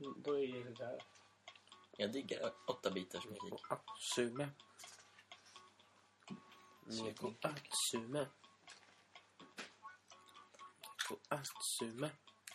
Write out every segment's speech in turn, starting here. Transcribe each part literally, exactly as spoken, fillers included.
då är det där. Jag diggar åtta bitars musik. Atsume. Neko Atsume. Neko Atsume.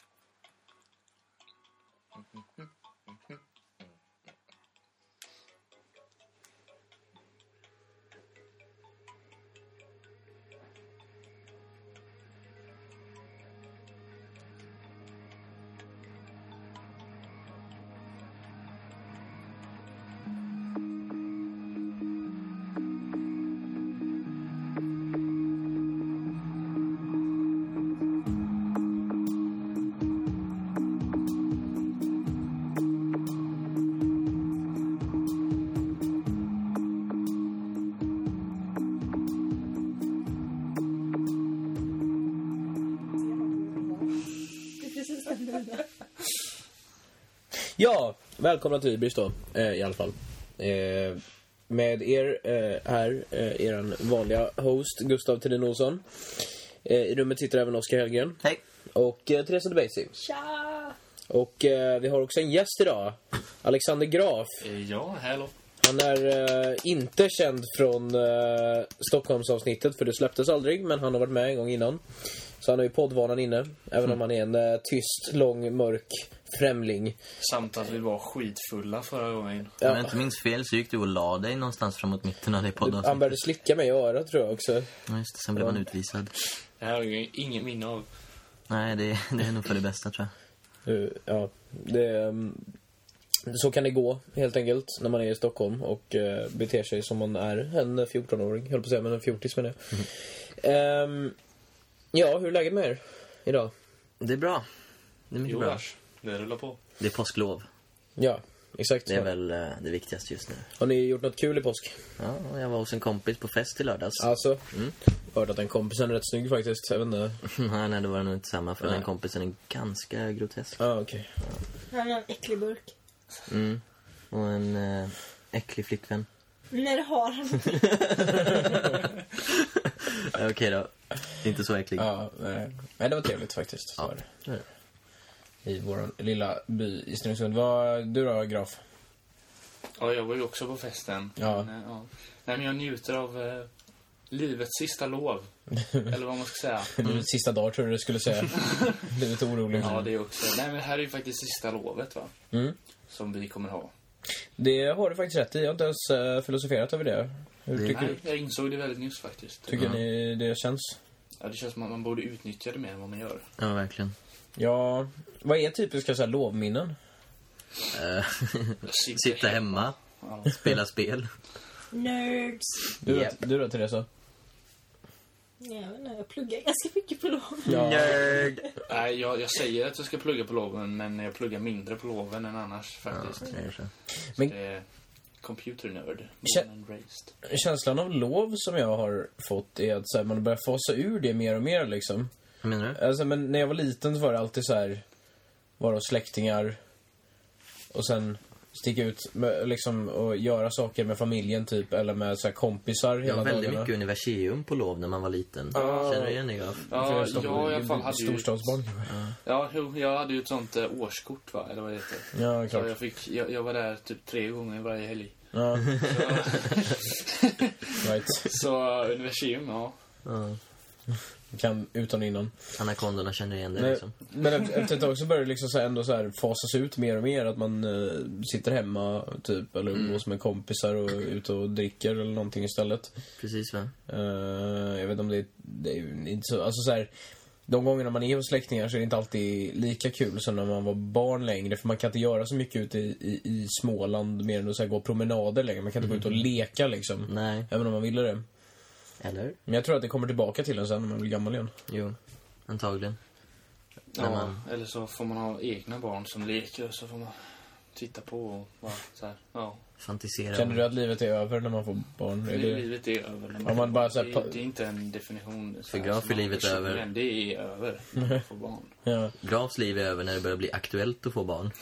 Ja, välkomna till Ibris då, eh, i alla fall. Eh, med er eh, här, eh, eran vanliga host, Gustav Thedin Olsson. Eh, I rummet sitter även Oskar Hellgren. Hej. Och eh, Teresa DeBasie. Tja! Och eh, vi har också en gäst idag, Alexander Graf. Ja, hallå. Han är eh, inte känd från eh, Stockholmsavsnittet, för det släpptes aldrig, men han har varit med en gång innan. Så han har ju poddvanan inne, även mm. om han är en eh, tyst, lång, mörk främling. Samt att vi var skitfulla förra gången. Ja. Om jag inte minns fel så gick du och la dig någonstans framåt mitten av det poddavsnittet. Han började slicka mig i örat, tror jag också. Ja, just det. Sen blev ja. han utvisad. Det här har ju ingen minne av. Nej, det, det är nog för det bästa, tror jag. Uh, ja, det... Så kan det gå, helt enkelt, när man är i Stockholm och uh, beter sig som man är en fjorton-åring. Jag höll på att säga, men en fjortis menar jag. Mm. Um, ja, hur är läget med er idag? Det är bra. Det är mycket jo, bra. Vars. Det rullar på. Det är påsklov. Ja, exakt. Det är så. väl uh, det viktigaste just nu. Har ni gjort något kul i påsk? Ja, jag var hos en kompis på fest i lördags. Alltså? Mm. Jag hörde att den kompisen är rätt snygg faktiskt. Jag vet inte. nej, nej, det var nog inte samma. För nej. Den kompisen är ganska grotesk. Ja, ah, okej. Okay. Ja. Han har en äcklig burk. Mm. Och en uh, äcklig flickvän. Nej, det har han inte. Okej okay, då. Inte så äcklig. Ja, nej. Nej, det var trevligt faktiskt. Så ja. var det. Mm. I vår lilla by i Stenungsund. Vad du då, Graf? Ja, jag var ju också på festen. Ja. Men, ja. Nej, men jag njuter av eh, livets sista lov. Eller vad man ska säga. Mm. Livets sista dag, tror du du skulle säga. Du är lite orolig. Ja, det är också. Nej, men det här är ju faktiskt sista lovet, va? Mm. Som vi kommer ha. Det har du faktiskt rätt i. Jag har inte ens uh, filosoferat över det. Hur det tycker nej, du? jag insåg det väldigt nyss faktiskt. Tycker ja. ni det känns? Ja, det känns som att man borde utnyttja det mer än vad man gör. Ja, verkligen. Ja, vad är typiska så här lovminnen? Uh, sitta hemma, ja. Spela spel. Nerds. Du, yep. du då, Teresa? Ja, nej, jag pluggar ganska mycket på loven. Ja. Nerd. Nej, jag, jag säger att jag ska plugga på loven, men jag pluggar mindre på loven än annars faktiskt. Ja, det är så. Men det är computer nerd. Kä- känslan av lov som jag har fått är att så här, man börjar fasa ur det mer och mer liksom. Vad menar du? Alltså, men när jag var liten så var det alltid så här, vara hos släktingar och sen sticka ut med, liksom, och göra saker med familjen typ, eller med så här, kompisar hela dagarna. Jag var väldigt mycket universium på lov när man var liten. Ja. Känner du igen det? Ja, ja, jag i alla fall hade ju storstadsbarn. Ja, ja jag hade ju ett sånt äh, årskort, va, eller vad det heter. Ja, klart. Så jag fick jag, jag var där typ tre gånger varje helg. Ja. Så, right. så universium, ja. Ja. Kan utan innan. Anakondorna känner igen det men, liksom. Men efter ett tag så börjar det liksom så ändå så här fasas ut mer och mer. Att man uh, sitter hemma typ, eller umgås mm. med kompisar och ute och dricker eller någonting istället. Precis, va? Uh, jag vet inte om det är, det är inte så, alltså så här, de gångerna man är hos släktingar så är det inte alltid lika kul som när man var barn längre. För man kan inte göra så mycket ute i, i, i Småland mer än att så här, gå promenader längre. Man kan inte mm. gå ut och leka liksom. Nej. Även om man ville det. Eller? Men jag tror att det kommer tillbaka till en sen när man blir gammal igen. Jo, antagligen. Ja, man... eller så får man ha egna barn som leker och så får man titta på och bara så här, ja. Fantisera. Känner du att livet är över när man får barn? Är det... Livet är över när man, ja, man bara, det, är, det är inte en definition. För Graf är livet över. Men det är över när man får barn. Ja. Grafs liv är över när det börjar bli aktuellt att få barn.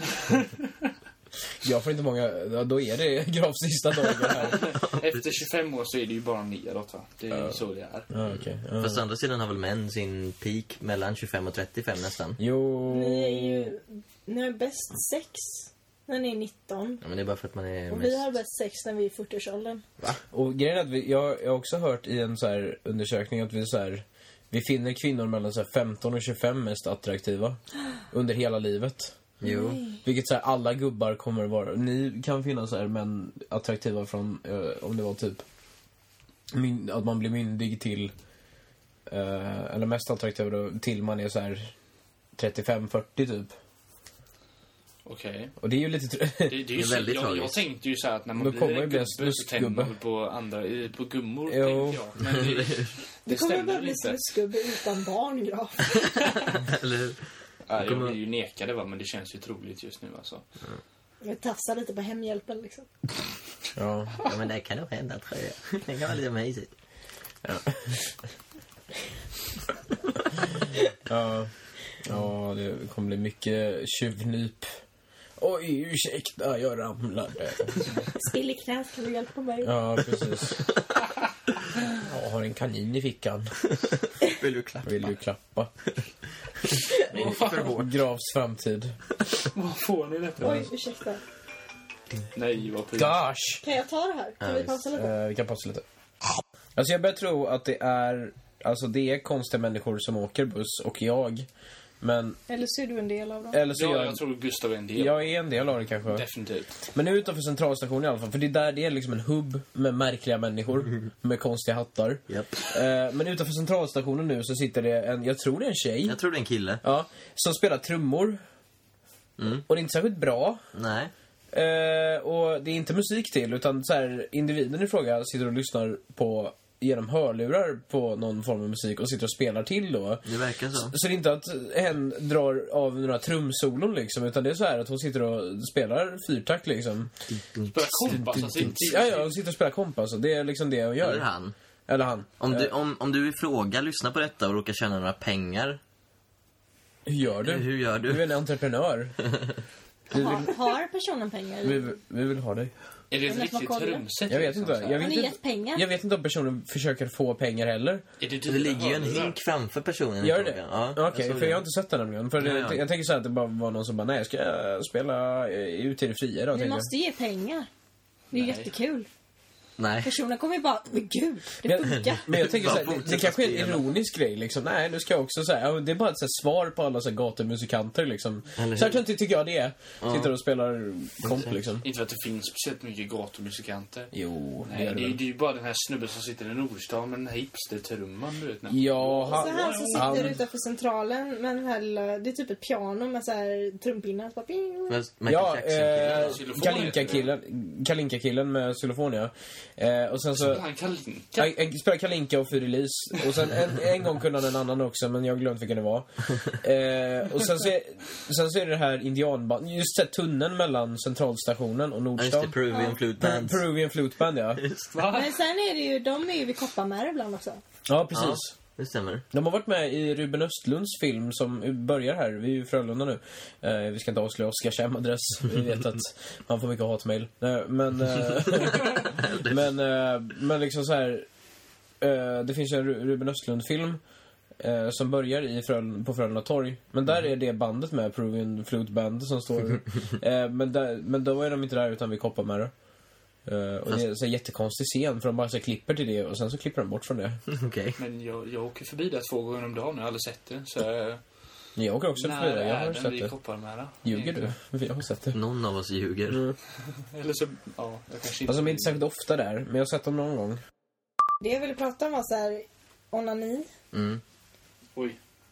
Jag får inte många, då är det Grafs sista dagar här. Efter tjugofem år så är det ju bara neråt, va? Det är ju uh. så det är. Ja, okay. uh. Fast andra sidan har väl män sin peak mellan tjugofem och trettiofem nästan. Jo. Ni är ju Ni har bäst sex när ni är nitton. Ja, men det är bara för att man är Och mest... vi har bäst sex när vi är i fyrtioårsåldern. Va? Och grejen är att vi, jag, jag har också hört i en så här undersökning att vi så här, vi finner kvinnor mellan så här femton och tjugofem mest attraktiva under hela livet. Jo. Nej. Vilket så här, alla gubbar kommer att vara. Ni kan finna så här män attraktiva från eh, om det var typ myn, att man blir myndig till eh, eller mest attraktiv då, till man är så här trettiofem fyrtio typ. Okej. Okay. Och det är ju lite tr- Det, det är ju Det är så, väldigt jag, jag tragiskt. tänkte ju så här att när man Då blir kommer en det bli en gubbe så tänder snuskgubbe. man väl på andra, eh, på gummor, Jo. tänker jag. Men det, det, Det kommer stämmer bara väl bli inte. snuskgubbe utan barn, Graf. Eller hur? Ja, jag kommer- vill ju neka det, va, men det känns ju troligt just nu alltså. Jag tassar lite på hemhjälpen liksom. Ja. Ja, men det kan nog hända, tror jag. Det kan vara lite mysigt. Ja. Ja, det kommer bli mycket tjuvnyp. Oj, ursäkta, jag ramlade. Spill i knät, kan du hjälpa mig? Ja, precis. Jag har en kanin i fickan. Vill du klappa? Vill du klappa? För hårt. Gravs framtid. Vad får ni detta? Oj, ursäkta. Nej, vad pris. Gosh! Kan jag ta det här? Kan Ja, vi visst. pausa lite? Eh, vi kan pausa lite. Alltså jag börjar tro att det är... Alltså det är konstiga människor som åker buss och jag. Men... Eller så är du en del av dem. Eller så Ja, jag... jag tror Gustav är en del. Jag är en del av det kanske. Definitivt. Men nu utanför centralstationen i alla fall. För det är där det är liksom en hubb med märkliga människor. Med konstiga hattar. Japp. Eh, men utanför centralstationen nu så sitter det en... Jag tror det är en tjej. Jag tror det är en kille. Ja. Som spelar trummor. Mm. Och det är inte särskilt bra. Nej. Eh, och det är inte musik till. Utan så här, individen i fråga sitter och lyssnar på... genom hörlurar på någon form av musik och sitter och spelar till då. Det verkar så. Så det är inte att hen drar av några trumsolon liksom, utan det är så här att hon sitter och spelar fyrtakt liksom. Spela kompas, alltså inte... Ja, ja, hon sitter och spelar kompas och det är liksom det hon gör. Eller han. Eller han. Om du, Eh, om, om du vill fråga, lyssna på detta och råkar tjäna några pengar. Hur gör du? Hur gör du? Du är en entreprenör. Vi vill, Har, har personen pengar? vi, vi vill ha dig. Är det ett Men riktigt vad kollar? trumset? Jag vet liksom, inte. så här? Jag Har vet ni inte, gett pengar? jag vet inte om personen försöker få pengar heller. Är det, Det dyra ligger ju en hörlurar? hink framför personen i Gör fråga. det? Ja, Okej, såg för det. jag har inte sett den nämligen. För det, Ja, ja. jag tänker så här att det bara var någon som bara, nej, jag ska spela eh, ut i det fria då. Ni tänkte jag. måste ge pengar. Det är Nej. jättekul. Nej. Personen kommer ju bara, men gud, det Men, funkar. men jag tänker så här, Bara det, det fortsätta kanske är en spela. ironisk grej liksom. Nej, nu ska jag också säga, ja, det är bara ett så här, svar på alla så här, gatumusikanter liksom. Eller Så här hur? tycker jag det är. Ja. Sitter och spelar komp liksom. Inte för att det finns speciellt mycket gatumusikanter. Jo, det Nej, gör det, det är, väl. det är ju bara den här snubben som sitter i Nordstan med den här hipster-trumman, du vet. när- Ja, Så han, han som sitter han, utanför centralen med den här, lilla- det är typ ett piano med så här trumpinnar. Så bara, ping. Men Michael ja, Jackson-killen. eh, Xylofon Kalinka-killen Kalinka-killen med xylofon, ja. Eh, och sen så... Han Kalinka. Jag, jag spelar Kalinka och Fyrilis. Och sen en, en gång kunde han en annan också, men jag har glömt vilken det var. Eh, och sen så, är, sen så är det här indianband. Just så här, tunneln mellan centralstationen och Ja, just Nordstan. det, Peruvian Flute Per- Band. Peruvian Flute Band, ja. Men sen är det ju, de är ju vid Kopparmär ibland också. Ja, precis. Ja, det stämmer. De har varit med i Ruben Östlunds film som börjar här. Vi är ju i Frölunda nu. Eh, vi ska inte avslöja Oskars hemadress. Vi vet att han får mycket hatmejl. Eh, men, eh, men, eh, men liksom så här. Eh, det finns ju en Ru- Ruben Östlund-film eh, som börjar i Fröl- på Frölunda torg. Men där är det bandet med, Peruvian Flute Band, som står. eh, men, där, men då är de inte där utan vi Kopparmär. Uh, och det är så här jättekonstig scen, för de bara så här klipper till det och sen så klipper de bort från det. Okej. Men jag, jag åker förbi där två gånger om dagen. Jag har aldrig sett det. Så, eh, Jag åker också när förbi det, jag är har den sett vid det. Kopparmära? Ljuger du? Vi har sett det. Någon av oss ljuger. Mm. Eller så, ja, jag kanske inte... Alltså de är inte särskilt ofta där, men jag har sett dem någon gång. Det jag ville prata om var så här, onani. Mm. Oj.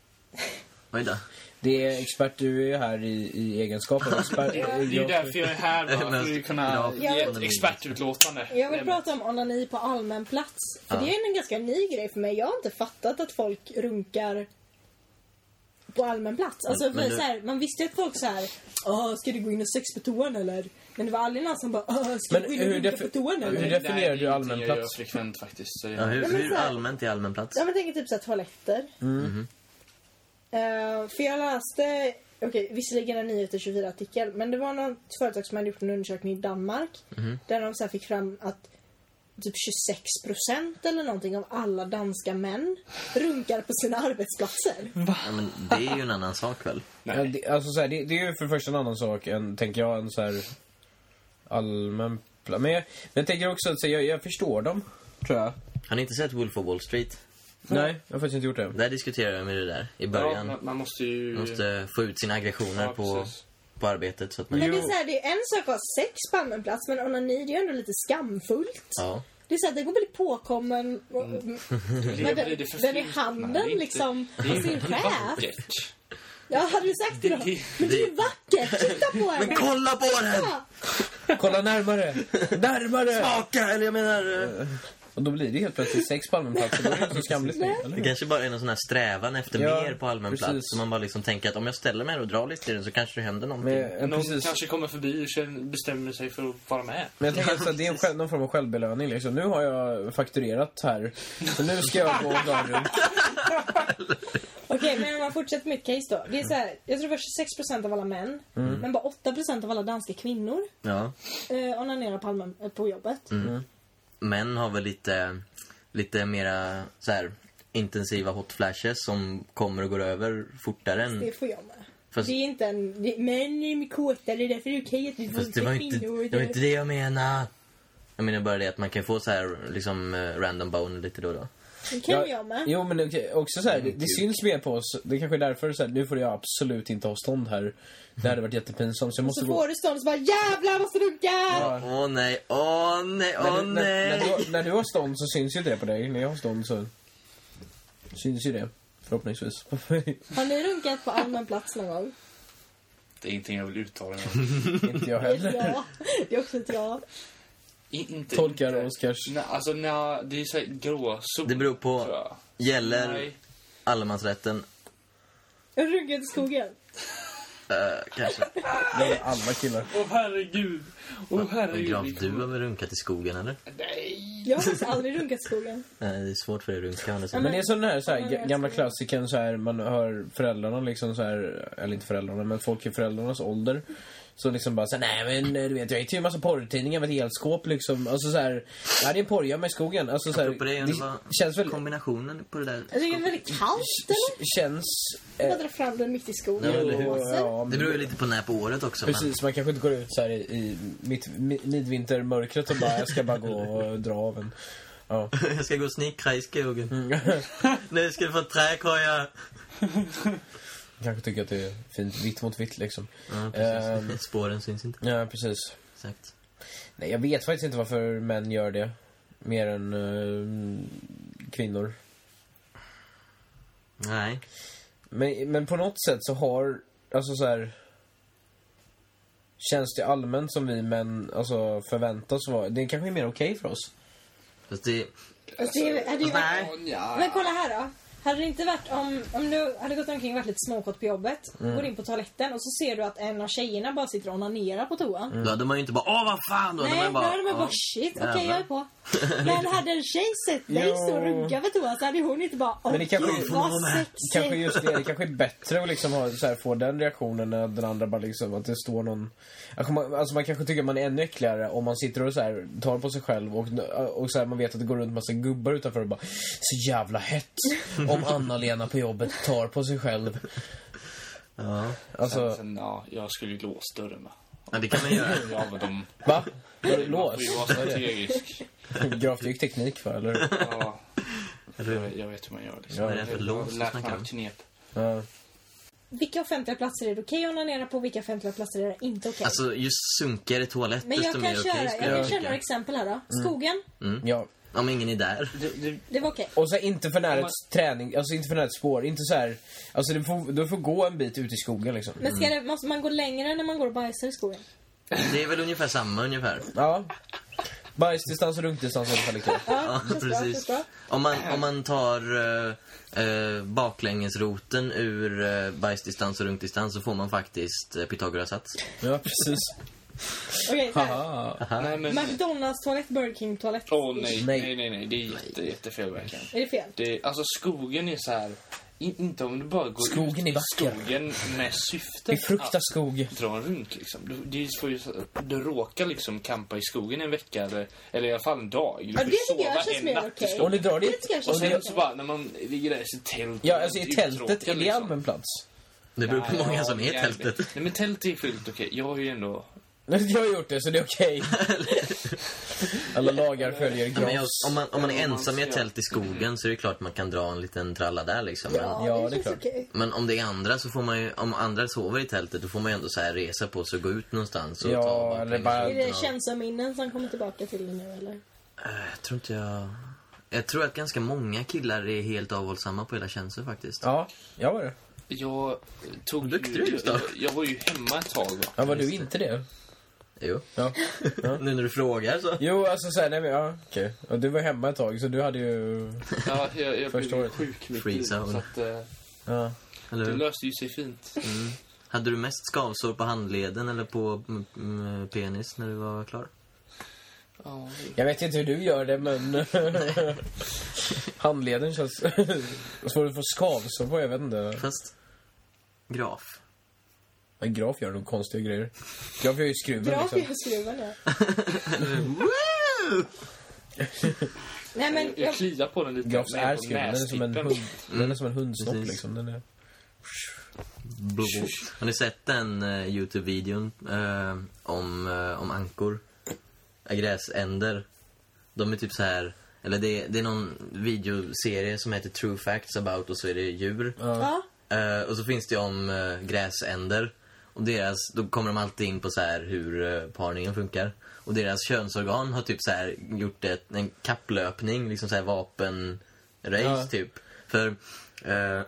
Oj då. Det är expert, du är ju här i, i egenskap av expert. Det är ju därför jag är här, va? Men- För att kunna Ja, ge ett expertutlåtande. Jag vill prata om onani på allmän plats. För Ja. det är en ganska ny grej för mig. Jag har inte fattat att folk runkar på allmän plats. Alltså, Men- men för du- så här, man visste ju att folk så här, "Åh, ska du gå in och sex på toan eller?" Men det var aldrig någon som bara, "Åh, ska Men du gå in och hur runka defi- på toan eller?" hur Nej, definierar det är du ingenting allmän jag gör plats? frekvent faktiskt. Så det... Ja, hur, Ja, men hur så här- allmänt är allmän plats? Ja, men tänk typ så här toaletter. Mm. Eh, för jag läste, okej, visserligen en nio till tjugofyra artikel, men det var något företag som hade gjort en undersökning i Danmark. Mhm. Där de så här fick fram att typ tjugosex procent eller någonting av alla danska män runkar på sina arbetsplatser. Ja, men det är ju en annan sak väl? Ja, det, alltså så här, det, det är ju för första en annan sak än, tänker jag, en så här allmän plan. Men jag, men jag tänker också att så, jag, jag förstår dem, tror jag. Har ni inte sett Wolf of Wall Street? Nej, jag har faktiskt inte gjort det. Där diskuterar jag med det där i början. Ja, man måste ju... Man måste få ut sina aggressioner Ja, på, precis. på arbetet. Så att man... Men det är, så här, det är en sak att ha sex på allmän plats, men onani, det är ju ändå lite skamfullt. Ja. Det är så här, det går bli påkommen Mm. med den, den i handen liksom Det är sin ju chef. vackert. Ja, hade du sagt det då? Det- Men det är ju vackert, titta på henne. Men kolla på den! Ja. Kolla närmare! Närmare! Smaka! Eller jag menar... eh, Och då blir det helt plötsligt sex på allmän plats. Då är det inte så skamligt längre, eller? Det kanske bara är en sån här strävan efter Ja, mer på allmän precis. plats. Så man bara liksom tänker att om jag ställer mig och drar lite i den så kanske det händer någonting. Men, eh, Någon precis. kanske kommer förbi och känner- bestämmer sig för att vara med. Men jag tänker alltså att det är en själv, någon form av självbelöning liksom. Nu har jag fakturerat här. Så nu ska jag gå och dra runt. Okej, men om man fortsätter mitt case då. Det är så här, jag tror det var tjugosex procent av alla män, men bara åtta procent av alla danska kvinnor Ja. eh, onanerar på, allmän, eh, på jobbet. Mm. Män har väl lite, lite mera så här intensiva hot flashes som kommer och går över fortare än... Det får jag med. Fast- Det är inte en... Det, män är kåta, det är därför det är okej att vi Fast det våldtar var, inte, kvinnor. det var inte det jag menar. Jag menar bara det att man kan få så här liksom eh, random bone lite då och då. Det kan Ja, jag med. Jo, men okej, också så här, det, det syns mer på oss. Det är kanske är därför så här, nu får jag absolut inte ha stånd här. Det hade varit jättepinsamt, så jag måste Så gå... får du stånd och så bara jävlar måste runka! Ja. Åh nej, åh nej, När, åh du, när, när, nej. du, när du har stånd så syns ju det på dig. När jag har stånd så syns ju det. Förhoppningsvis. Har ni runkat på allmän plats någon gång? Det är ingenting jag vill uttala mig. Inte jag heller. Ja, det är också ett ja. I- inte, Tolkar inte. Oskars. Nej, alltså nej, det är så här gråzon. Det beror på, tror jag. gäller Nej. allemansrätten Jag har runkat i skogen. eh, kanske. Det är alla killar. Åh herregud. Åh Men herregud. Graf, vi du kommer- har väl runkat i skogen eller? Nej. Jag har faktiskt aldrig runkat i skogen. Nej, det är svårt för dig att runka. å andra Ja, sidan. Men det är sån här, så här Ja, men jag gamla ska- klassikern så här, man hör föräldrarna liksom så här, eller inte föräldrarna, men folk i föräldrarnas ålder. Så liksom bara så här, nej men du vet, jag hittar ju en massa porrtidningar med ett elskåp liksom. Alltså så här, ja det är en porrgömma i skogen. Alltså så här, Apropå det, det var känns väl... kombinationen på det där. Jag tycker det är väldigt kallt, eller? Känns... Jag Eh, bara dra fram den mitt i skogen. Ja, eller hur? Och sen- ja, men- Det beror ju lite på när på året också. Men... Precis, man kanske inte går ut så här i, i mitt, mi- midvintermörkret och bara, jag ska bara gå och dra av en. Ja. Jag ska gå och snickra i skogen. Mm. Nu ska du få träkoja. Kanske tycker att det är fint vitt mot vitt liksom. Ja, precis. Ehm. Spåren syns inte. Ja, precis. Exakt. Nej, jag vet faktiskt inte varför män gör det. Mer än eh, kvinnor. Nej. Men, men på något sätt så har, alltså så här, känns det allmänt som vi män alltså förväntas vara. Det kanske är mer okej för oss. Fast det... Alltså, det hade ju varit... Nej. Ja. Men kolla här då. Hade det inte varit om, om du hade gått omkring och varit lite småkåt på jobbet, går in på toaletten och så ser du att en av tjejerna bara sitter och onanerar på toan. Då hade man ju inte bara, åh vad fan! Då hade Nej, man då bara, hade man bara ja. shit, okej Jävlar. jag är på. Men hade en tjej sett dig Jo. stå och runka på toan så hade hon inte bara, åh Men det kanske- gud vad Kanske Kanske sexigt. just det, det kanske är bättre att liksom ha, så här, få den reaktionen när den andra bara liksom, att det står någon... Alltså man, alltså man kanske tycker att man är ännu äckligare om man sitter och så här, tar på sig själv och, och så här, man vet att det går runt massa gubbar utanför och bara, så jävla hett om Anna-Lena på jobbet tar på sig själv. Ja. Alltså, Sen, sen, ja, jag skulle ju låsa dörren va. ja, det kan man göra. Ja, men de... va? Var det Man lås? får ju vara strategisk. Graf, det gick teknik för, eller? Ja, jag, vet- jag vet hur man gör liksom. Ja, det är för Jag lås har lärt snackar mig om. knep. Ja. Vilka offentliga platser är det okej att onanera på, vilka offentliga platser är det inte okej? Alltså, ju sunkigare toalett, Men jag desto kan mer köra, okej jag skulle kan jag köra några tycka. exempel här då. Skogen, Ja. Om ingen är där. Det, det, det var okej. Och så inte för nära ett träning, alltså inte för nära ett spår, inte så här, alltså du får, du får gå en bit ut i skogen liksom. Men ska det, måste man gå längre när man går och bajsar i skogen? Det är väl ungefär samma ungefär. Ja. Bajsdistans och runkdistans är ungefär lika. Ja, Ja, känns bra, precis. känns bra. Om man, om man tar uh, uh, baklängesroten ur uh, bajsdistans och runkdistans så får man faktiskt uh, Pythagoras sats. Ja, precis. Okej, så här. Haha. nej men... McDonalds toalett, Burger King toalett. Åh nej, Nej. nej, nej, nej. Det är jätte, jättefel verkligen. Är det fel? Det, alltså skogen är så här In, inte om du bara går Skogen ut i i backen. skogen med syftet Det fruktar skog. dra en runk liksom. Du, det får ju, du råkar liksom campa i skogen en vecka eller, eller i alla fall en dag. Du Ja, får det ju tycker jag sova känns en mer natt i okej. skogen. Och du drar Det dit. tycker jag Och känns sen mer så okej. bara när man ligger där i sitt tält. Ja, alltså i tältet, uttråkad, är det liksom. allmän plats? Det beror på hur Ja, många som är i ja, tältet. Nej men tält är fullt okej. Jag har ju ändå... Jag har gjort det, så det är okej. Alla lagar följer Ja, men jag, gras. om, man, om man är Ja, om man ensam i ett ska- tält i skogen så är det klart man kan dra en liten tralla där liksom. Men, Ja, Ja, det, det är känns klart. okej. men om det är andra så får man ju, om andra sover i tältet då får man ju ändå så här resa på sig och gå ut någonstans och Ja, ta eller baklänges bara- Är det ut och- känslominnen som kommer tillbaka till dig nu eller? Eh, Jag tror inte jag... Jag tror att ganska många killar är helt avhållsamma på hela känslor faktiskt. Ja, jag var det. Jag tog Duktig ju, du, Gustav. jag, jag var ju hemma ett tag va? Ja, var du inte det? Jo. Ja. Nu när du frågar så. Jo, alltså såhär, nej men ja, okej. Och du var hemma ett tag, så du hade ju... Ja, jag, jag Första blev året. sjuk mitt Free i, zone. så att eh, Ja. Eller det hur? löste ju sig fint. Mm. Hade du mest skavsår på handleden eller på mm, mm, penis när du var klar? Ja, Jag vet inte hur du gör det, men... Handleden känns... Svårt att få skavsår på, jag vet inte. Fast... Graf. Men Graf gör nog konstiga grejer. Graf gör ju skruven Bra liksom. för skruven ja. Nej men jag, jag jag, kliar på den lite. Grafs ner är på skruven, den är som en, nästippen. hund, den är som en hundsnopp Precis. liksom. Den är... Blå. Har ni sett den uh, Youtube-videon uh, om, uh, om ankor? Äh, gräsänder. De är typ så här. Eller det, det är någon videoserie som heter True Facts About och så är det djur. ja. Uh, och så finns det om uh, gräsänder. Och deras, då kommer de alltid in på så här hur uh, parningen funkar. Och deras könsorgan har typ så här gjort ett, en kapplöpning, liksom så här vapenrace Ja. typ. För uh,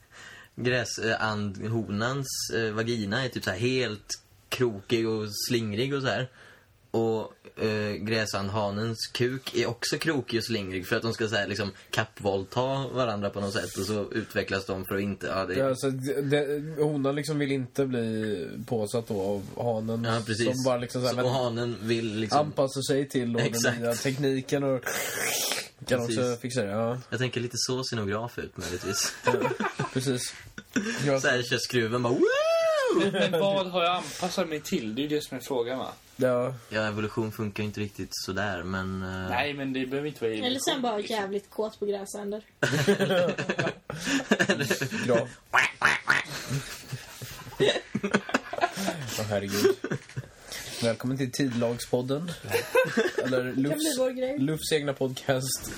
gräsandhonans uh, vagina är typ så här helt krokig och slingrig och så här. Och eh, gräsandhanens kuk är också krokig och slingrig för att de ska så här, liksom kappvåldta varandra på något sätt och så utvecklas de för att inte... Ja, det, Ja, så det, det, honan liksom vill inte bli påsatt då av hanen. ja precis. Som bara liksom så här, Så- och men hanen vill liksom... anpassa sig till då den Exakt. nya tekniken och kan Precis. också fixa det. Ja, Jag tänker lite så scenograf ut möjligtvis. precis. Ja, Så här kör skruven bara... Woo! Men vad har jag anpassat mig till? Det är ju det som är frågan va? ja. Ja, evolution funkar ju inte riktigt sådär, men... eh, Nej, men det behöver inte vara evolution, Eller sen bara liksom. jävligt kåt på gräsänder. Graf. Åh herregud. Välkommen till Tidlagspodden. Eller Det kan bli Lufs, vår grej. Lufs egna podcast.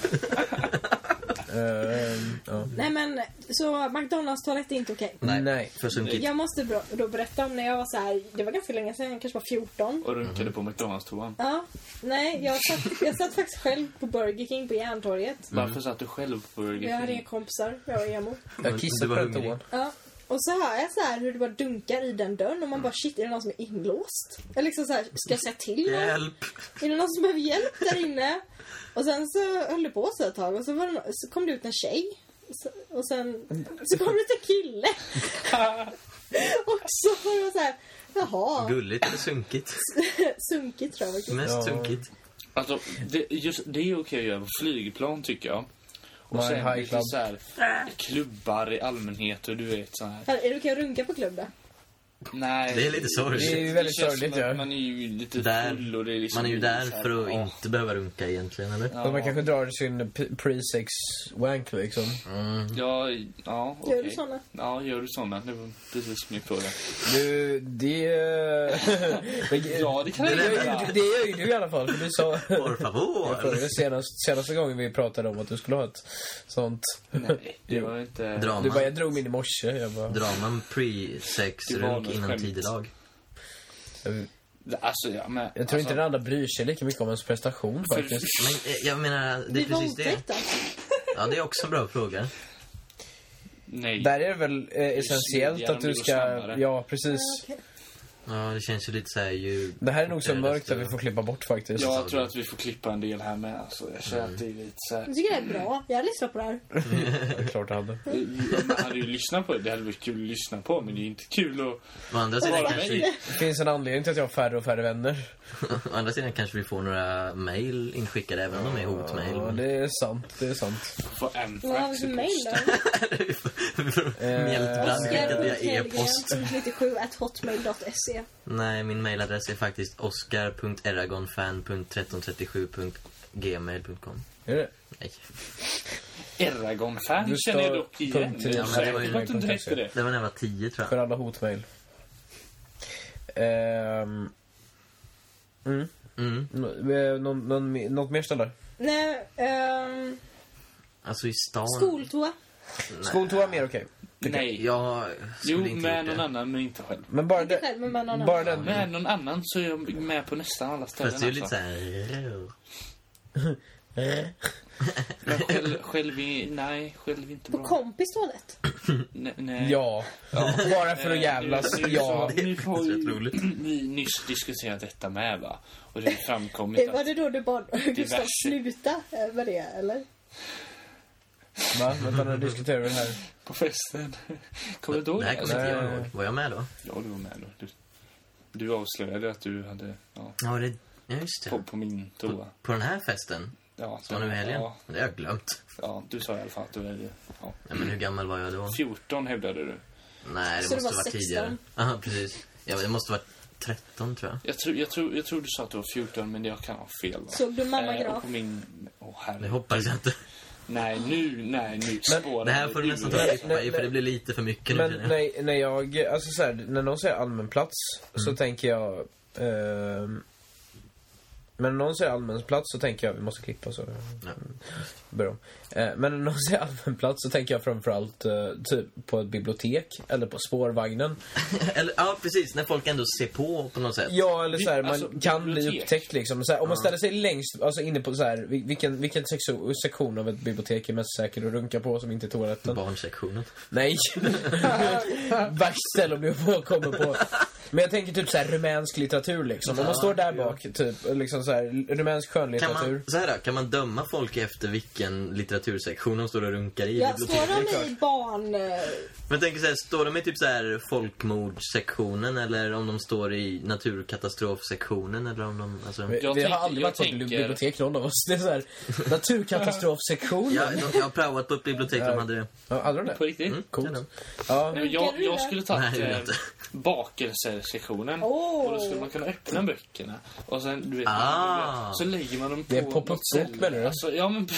Ehm, ja. Nej men, så McDonalds toalett är inte okej. Nej, Nej. för sunkigt. Jag måste bra, då berätta om när jag var så här, det var ganska länge sedan, jag kanske var fjorton. Och runkade på McDonalds-toan. Ja, nej, jag satt, jag satt faktiskt själv på Burger King på Järntorget. Varför satt du själv på Burger Jag hade King? inga kompisar, jag var emo. Jag Du kissade var på den hungrig. toan. Ja. Och så hör jag så här hur det bara dunkar i den dörren och man bara shit, är det någon som är inlåst? Eller liksom så här, ska jag säga till någon? Hjälp! Är det någon som behöver hjälp där inne? Och sen så höll det på så ett tag och så, var det, no- så kom det ut en tjej. Så, och sen så kom det ut en kille. Och så var det så här, jaha, Gulligt eller sunkigt? sunkigt tror jag faktiskt. Mest Ja. sunkigt. Alltså, det, just, det är okej att göra på flygplan tycker jag. Och Nej, sen high lite club. så här klubbar i allmänhet och du vet så här. Här, är det okej att runka på klubb då? Nej. Det är lite sorgligt. Det är ju väldigt känns sorgligt, som att ja. Man är ju lite Där- full och det är liksom Man är ju där så här, för att ja. inte behöva runka egentligen, eller? Ja. Så man kanske drar sin p- pre-sex wank liksom. Mm. Ja, ja okej. Gör du såna? Ja, gör du såna? Det var precis min fråga. Du, det... Ja, det kan det, jag det, göra. det, det gör ju du i alla fall, för du sa... Por favor! Förra, senast, senaste gången vi pratade om att du skulle ha ett sånt... Nej, det var inte... Drama. Du bara, jag drog mig in i morse. Jag bara... Drar man pre-sex Det var runk något innan skämt. tidelag? Jag, Alltså, ja, men... jag tror inte alltså, den andra bryr sig lika mycket om ens prestation för- faktiskt. Men eh, jag menar, det Det är är precis det. våldtäkt alltså. Ja, det är också en bra fråga. Nej. Där är det väl eh, essentiellt smidigare att du om det går ska... snabbare. Ja, precis. Ja, okej. Ja, det känns ju lite så här ju... Det här är nog så mörkt att vi får klippa bort faktiskt. Ja, jag tror att vi får klippa en del här med. Alltså, jag känner Mm. att det är lite så här... Jag tycker det är bra. Jag lyssnar på det här. Det är klart jag hade. Man hade ju lyssnat på det. Det hade varit kul att lyssna på, men det är inte kul att... Å andra sidan, Bara kanske mig. vi, Det finns en anledning till att jag har färre och färre vänner. å andra sidan kanske vi får några mail inskickade, även om de är hotmail. Ja, det är sant. Det är sant. få en Vad har vi för mail då? Mjältbrand skickat via e-post. nittiosju at hotmail dot se. Nej, min mailadress är faktiskt oscar punkt eragonfan punkt tretton trettiosju punkt gmail punkt com. Är det? Nej, Eragon-fan Du känner jag står dock igen. punkt Jag tre. är Ja, men det var ju säker på att du inte hette det. det var när jag var tio, tror För jag. alla hotmail. Ehm... Mm. Mm. Nå- eh, någon, någon, något mer ställe? Nej, ehm... Alltså i stan... skoltoa. Skoltoa är mer okej. Nej. Jag skulle Jo, inte med gjort någon det. annan, men inte själv. Men bara Inte det... själv, men med någon Bara annan. den... Med någon annan så är jag med på nästan alla ställen. Fast det är ju lite alltså. såhär... Men själv, själv är... Nej, själv är inte På bra. kompis toalett. Nej, nej. Ja. Bara för att jävlas. Nu- nu- Ja. Nu Det är har faktiskt ju rätt roligt. vi nyss diskuterat detta med, va? Och det har framkommit Eh, Var att... det då du bad Gustav Diverse. sluta eh, med det, eller? Va? Vänta, nu diskuterar vi det här. På festen. Kommer du inte ihåg Det här det? kommer inte jag Nej. ihåg. Var jag med då? Ja, du var med då. Du, du avslöjade att du hade... Ja, Ja, det... Ja, just det. på, på min toa. På, på den här festen? Ja, Som var nu i helgen? Ja, Det har jag glömt. ja, du sa i alla fall att du var... Ja. Ja, men hur gammal var jag då? fjorton hävdade du. Nej, det Så det måste var vara sexton? tidigare. Ja, precis. Ja, det måste vara tretton, tror jag. Jag tror, jag, tror, jag tror du sa att du var fjorton, men jag kan ha fel. Va? Såg du mamma Eh, graf? och på min... Åh, Det herre. hoppas jag inte. Nej, nu, nej, nu spårar Det här får du ur. nästan ta Nej, klippa i, nej, för det blir lite för mycket nu, Men känner jag. nej, när jag... Alltså så här, när någon säger allmän plats så tänker jag... ehm, men när någon säger allmän plats så tänker jag... Vi måste klippa så... Ja. Börja om. Eh, men när någon säger allmän plats så tänker jag framförallt eh, typ på ett bibliotek eller på spårvagnen. Eller, ja, precis. När folk ändå ser på på något sätt. Ja, eller så här, man Alltså, kan bli bibliotek. upptäckt liksom. Så här, om man Ja. ställer sig längst, alltså inne på så här, vil- vilken, vilken sexo- sektion av ett bibliotek är mest säker att runka på som inte är toaletten? Barnsektionen. Nej. Värst ställe om du på kommer på. Men jag tänker typ så här rumänsk litteratur liksom. Om man står där bak, typ, liksom så här, rumänsk Kan skönlitteratur. man, så här då, kan man döma folk efter vilken litteratursektion de står och runkar i Ja, biblioteket? står de i barn... eh, Men jag tänker så här, står de i typ så här folkmordsektionen eller om de står i naturkatastrofsektionen eller om de, alltså... Vi, Jag vi har tänker- aldrig jag varit på ett tänker- bibliotek någon av oss. Det är så här naturkatastrofsektion. Ja, de- jag har praoat på ett bibliotek som hade det. Ja, hade de det? På riktigt? Mm, Coolt. kan de. Ja. Nej, men jag, Runkar du jag där? skulle tagit Nej, det vill jag eh, inte. bakelsesektionen. Åh. Och då skulle man kunna öppna böckerna. Och sen, du vet, Ah. så lägger man dem på Det är pop-up-bok, något ställe. menar du? Alltså, ja, men...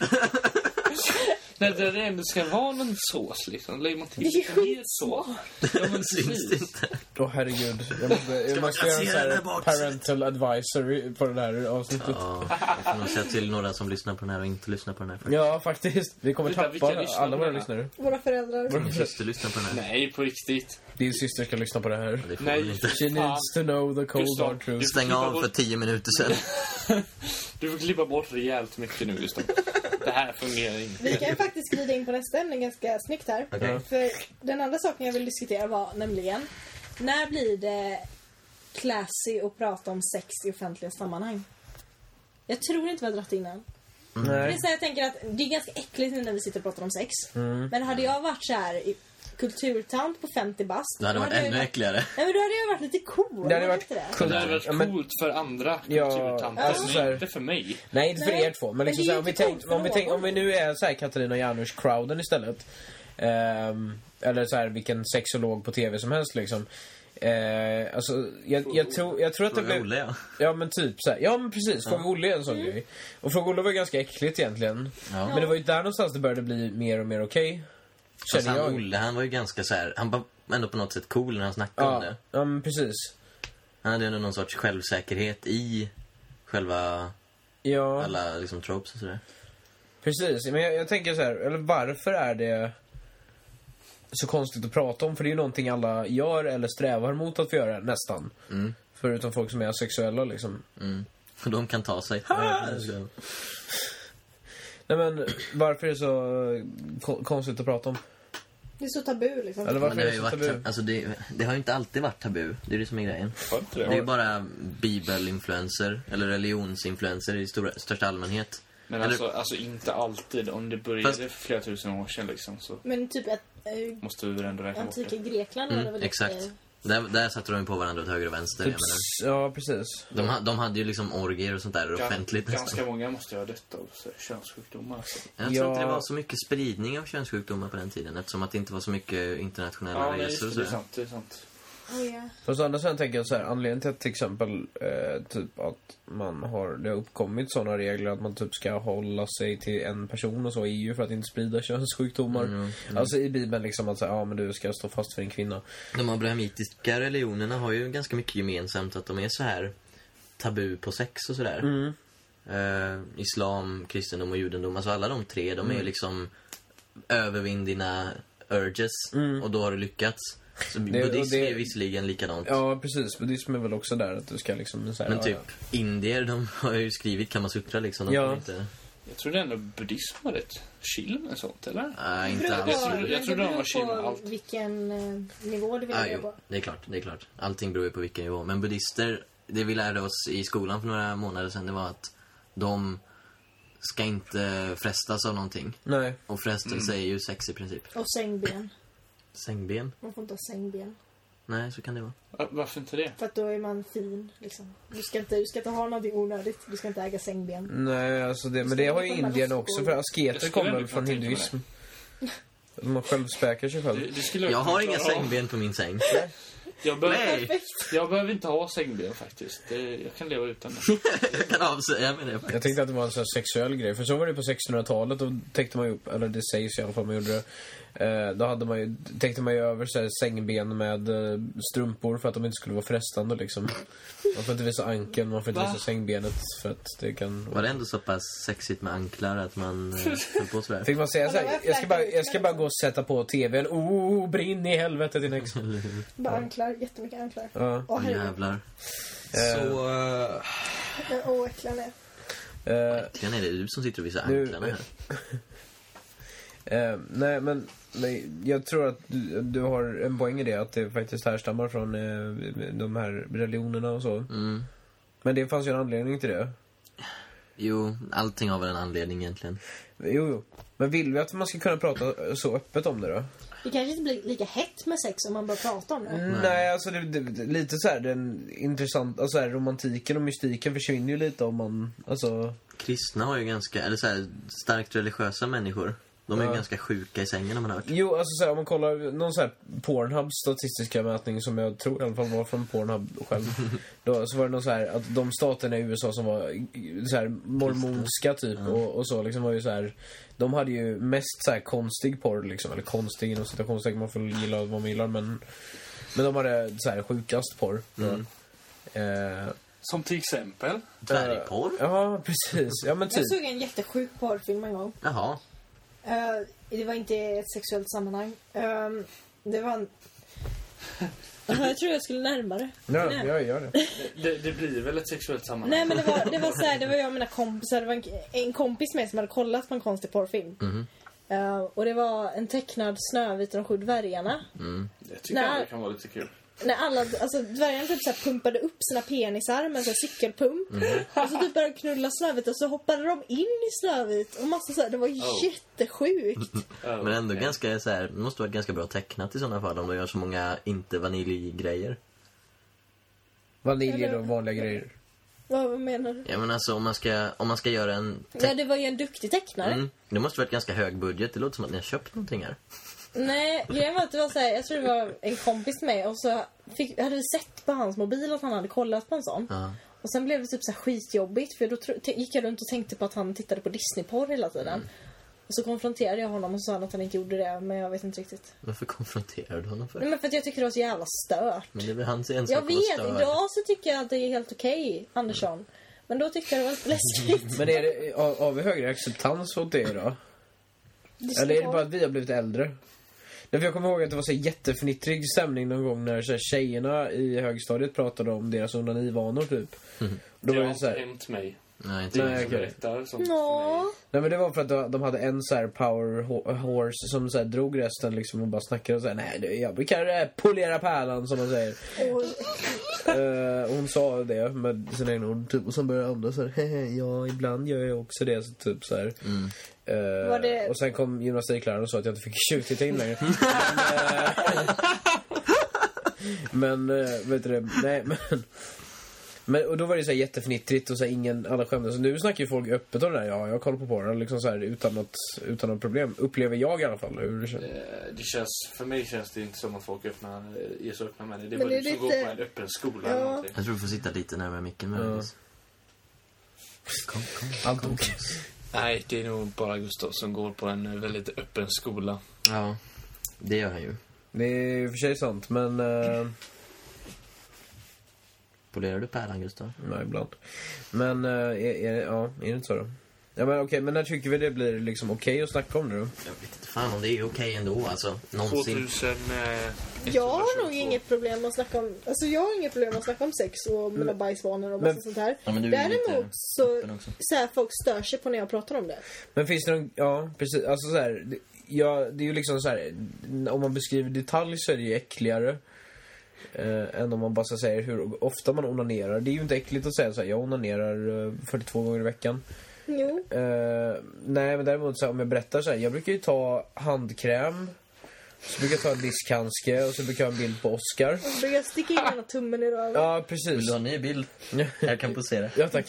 När det ändå ska vara någon sås, liksom. Lägger man till Det är lite mer skitsmart. sås. Ja, men Syns precis. det inte? Åh herregud. Jag måste, jag man måste göra en så placera den här här bak? parental advisory på det här avsnittet. Ja, jag får nog säga till några som lyssnar på den här och inte lyssnar på den här. Ja, faktiskt. Vi kommer Vänta, vilka tappa lyssnar alla på våra den här? lyssnare. Våra föräldrar. Min syster lyssnar på den här. Nej, på riktigt. Din syster ska lyssna på det här. Det får Nej. väl inte. She needs to know the cold Gustav, hard truth. du- Stäng av för tio minuter sedan. Du får klippa bort rejält mycket nu, just det här fungerar inte. Vi kan ju faktiskt glida in på nästa ämne ganska snyggt här. Okej. För den andra saken jag vill diskutera var nämligen, när blir det classy att prata om sex i offentliga sammanhang? Jag tror inte vi har dratt innan. Det är Nej. så här, jag tänker att det är ganska äckligt nu när vi sitter och pratar om sex. Mm. Men hade jag varit så här i kulturtant på femtio bast, Det hade varit jag ännu äckligare. Nej, men då hade jag varit lite cool. Det hade var varit inte det? cool. Det hade varit Ja, men- coolt för andra Ja, kulturtanter, alltså men så här- inte för mig. Nej, inte för Nej, er två. Men men liksom det är så här, om, vi inte tänk, coolt om, vi för tänk, någon. om vi nu är så här Katarina Janouch-crowden istället. Ehm, eller så här, vilken sexolog på tv som helst liksom. Eh, alltså, jag, jag, tror, jag tror att det Fråga blev... Olle, ja. Ja, men typ så här. Ja, men precis. Fråga Olle är en sån grej. Och Fråga Olle var ganska äckligt egentligen. Ja. Men det var ju där någonstans det började bli mer och mer okej. Fast Känner han, jag. Olle, han var ju ganska så här, han var ändå på något sätt cool när han snackade om Ja, det. ja, men precis. Han hade ändå någon sorts självsäkerhet i själva Ja, alla liksom tropes och sådär. precis. Men jag, jag tänker så här, eller varför är det så konstigt att prata om? För det är ju någonting alla gör eller strävar mot att få göra, nästan. Mm. Förutom folk som är asexuella liksom. Mm. Och de kan ta sig. Nej, men varför är det så ko- konstigt att prata om? Det är så tabu liksom. Eller varför Men det, är har det ju så varit, tabu? alltså det, det har ju inte alltid varit tabu. Det är det som är grejen. Var inte Det är det? ju bara bibelinfluencer eller religionsinfluencer i stora, största allmänhet. Men Eller- alltså, alltså inte alltid. Om det började Fast- för flera tusen år sedan liksom, så Men typ att äh, måste vi väl ändå räkna bort antika det. Grekland var det Mm, väl exakt. lite- Där, där satte de ju på varandra åt höger och vänster. Typ, Jag menar. ja, precis. De, ha- de hade ju liksom orgier och sånt där Gan- offentligt Ganska nästan. många måste ju ha dött av så, könssjukdomar. Alltså. Jag tror Ja. inte det var så mycket spridning av könssjukdomar på den tiden eftersom att det inte var så mycket internationella Ja, nej, just resor det, och det är sådär. sant. Det är sant. Oh, ja. Fast å andra sidan tänker jag så här, anledningen till att till exempel eh, typ att man har, det har uppkommit sådana regler att man typ ska hålla sig till en person och så är ju för att inte sprida könssjukdomar. Mm, mm. Alltså i Bibeln liksom att säga, ja men du ska stå fast för en kvinna. De abrahamitiska religionerna har ju ganska mycket gemensamt att de är så här tabu på sex och sådär. Mm. Eh, islam, kristendom och judendom, alltså alla de tre, de är Mm. liksom övervinn dina urges Mm. och då har du lyckats. Så Det- och buddhism det- är visserligen likadant. Ja precis, buddhism är väl också där att du ska liksom så här, Men ja, typ indier, de har ju skrivit Kamasutra liksom. De Ja. kan inte, Jag trodde ändå buddhism var rätt chill med sånt, eller? nej, Det inte beror alls. på, Jag tror- jag men tror det de beror var chill med på allt. vilken eh, nivå du vill Ah, lägga jo, på. det är klart, det är klart. Allting beror ju på vilken nivå. Men buddhister, det vi lärde oss i skolan för några månader sedan, det var att de ska inte frestas av någonting. Nej. Och frestelse är ju sex i princip. Och sängben. Sängben? Man får inte ha sängben. Nej, så kan det vara. Va- Varför inte det? För att då är man fin, liksom. Du ska inte, du ska inte ha någonting onödigt. Du ska inte äga sängben. Nej, alltså det, men Ska det man har ju komma Indien loss också och- för Jag asketer skulle kommer ändå väl från kunna tänka mig hinduism. Man självspäkar sig själv. Det, det skulle Jag kunna har inga klara av. sängben på min säng. Jag, behöver, Nej, Perfekt. jag behöver inte ha sängben faktiskt. Det, jag kan leva utan det. jag kan avsäga mig det faktiskt. Jag tänkte att det var en sån här sexuell grej. För så var det på sextonhundratalet. Då täckte man ju upp, eller det sägs i alla fall man gjorde det. Eh, då hade man ju, täckte man ju över så här, sängben med eh, strumpor för att de inte skulle vara frestande liksom. Man får inte visa ankeln, man får inte Va? visa sängbenet för att det kan... Var det ändå så pass sexigt med anklar att man eh, höll på sådär? Fick man säga så här, jag ska bara, jag ska bara gå och sätta på tvn. Oh, brinn i helvete din ex. Bara anklar, jättemycket anklar. Ja. Åh, herregud. Jävlar. Så... Men åh, äcklarna är. eh, Kan är det du som sitter och visar Nu- anklarna här? Eh, nej, men nej, jag tror att du, du har en poäng i det. Att det faktiskt härstammar från eh, de här religionerna och så. Mm. Men det fanns ju en anledning till det. Jo, allting har väl en anledning egentligen. Jo, jo. Men vill vi att man ska kunna prata så öppet om det då? Det kanske inte blir lika hett med sex om man bara pratar om det. Mm, nej, alltså det, det, det, lite så här den intressant, alltså här, romantiken och mystiken försvinner ju lite om man, alltså... Kristna har ju ganska, eller så här, starkt religiösa människor. De är ju Ja. ganska sjuka i sängen har man hört. Jo, alltså så här, om man kollar någon så här Pornhub statistiska mätning som jag tror i alla fall var från Pornhub själv. Då, så var det någon så här att de staterna i U S A som var så här mormonska typ Ja. och, och så liksom var ju så här, de hade ju mest så här konstig porr liksom, eller konstig inom citationstecken, man får gilla vad man gillar, men men de hade så här sjukast porr. Mm. Eh, Som till exempel. Dvärgporr? ja, precis. Ja, men typ. Jag såg en jättesjuk porrfilm en gång. Jaha. Eh, det var inte i ett sexuellt sammanhang. Eh, det var en... jag tror jag skulle närmare. Ja, Nej. jag gör det. Det, det blir väl ett sexuellt sammanhang? Nej, men det var, det var så här, det var jag och mina kompisar. Det var en, en kompis med som hade kollat på en konstig porrfilm. Mhm. Eh, och det var en tecknad Snövit och de sju dvärgarna. Mm. Jag tycker Nej. det kan vara lite kul. När alla, alltså dvärgarna typ så här pumpade upp sina penisar med en sån här cykelpump. Och så typ började de knulla Snövit och så hoppade de in i Snövit. Och massa så här, det var Oh. jättesjukt. Men ändå ganska så här, det måste vara ganska bra tecknat i sådana fall om de gör så många inte vaniljgrejer. Vanilj och vanliga grejer. Vad, vad menar du? Ja men alltså om man ska, om man ska göra en te- Ja, det var ju en duktig tecknare. mm, det måste varit ganska hög budget. Det låter som att ni har köpt någonting här. Nej, grejen var att det var så här, jag tror det var en kompis med och så fick, hade vi sett på hans mobil att han hade kollat på en sån. Ja. Och sen blev det typ så här skitjobbigt för då tro, t- gick jag runt och tänkte på att han tittade på Disney-porr hela tiden. Mm. Och så konfronterade jag honom och sa att han inte gjorde det, men jag vet inte riktigt. Varför konfronterar du honom för? Nej, men för att jag tycker det var så jävla stört. Men det är väl hans ensak Jag att vara vet, störd. idag så tycker jag att det är helt okej, Andersson. Men då tyckte jag det var lite läskigt. Men är det, har, har vi högre acceptans åt det då? Eller är det bara att vi har blivit äldre? Därför jag kommer ihåg att det var så jättefnittrig stämning någon gång när så här, tjejerna i högstadiet pratade om deras onanivanor typ. Mm. Då Det var har det så inte här, hänt mig. Nej, inte Nej, Nej, Som okej. berättar sånt för mig. Ja. Nej, men det var för att de- de hade en så här power ho- horse som så här drog resten liksom och bara snackade och så här, nej, det- jag brukar eh, polera pärlan som man säger. Och, Eh, hon sa det med sina egna ord typ, och sen började andra så här, "Hehe, ja, ibland gör jag också det, så typ så här. Mm. Eh, Var det- Och sen kom gymnastikläraren och sa att jag inte fick tjuvtitta in längre. men, eh, men eh, vet du det, nej men men, och då var det så här jättefnittrigt och så här, ingen, alla skämde. Så nu snackar ju folk öppet om det där. Ja, jag kollar på porren liksom så här, utan något, utan något problem. Upplever jag i alla fall hur det känns. Eh, Det känns, för mig känns det inte som att folk öppnar, är så öppna med det. Det Men var det är du som lite- går på en öppen skola Ja. eller någonting. Jag tror du får sitta lite närmare micken möjligtvis. Kom, kom, Allt kom. okej. Nej, det är nog bara Gustav som går på en väldigt öppen skola. Ja, det gör han ju. Det är i och för sig sant, men eh, Polerar du pärlan, Gustav? nej, ibland. Men eh, är, är, ja, är det inte så då? Ja, men okej, men när tycker vi det blir liksom okej att snacka om det då? Jag vet inte fan om det är okej ändå, alltså. Någonsin. tvåtusen jag har nog inget problem att snacka om... Alltså jag har inget problem att snacka om sex och mina bajsvanor och massa men- sånt här. Ja, men du är ju Däremot lite så, öppen också. så här, folk stör sig på när jag pratar om det. Men finns det någon, ja, precis, alltså så här, det, ja, det är ju liksom så här, om man beskriver detalj så är det ju äckligare. Eh, än om man bara så säger hur ofta man onanerar. Det är ju inte äckligt att säga så här, jag onanerar eh, fyrtiotvå gånger i veckan. Jo. Eh, nej, men däremot så här, om jag berättar så här, jag brukar ju ta handkräm, så brukar jag ta en diskhandske och så brukar jag ha en bild på Oscar. Och så brukar jag sticka in ena tummen i röven. Ja, precis. Vill du ha en ny bild? Jag kan posera. Ja, tack.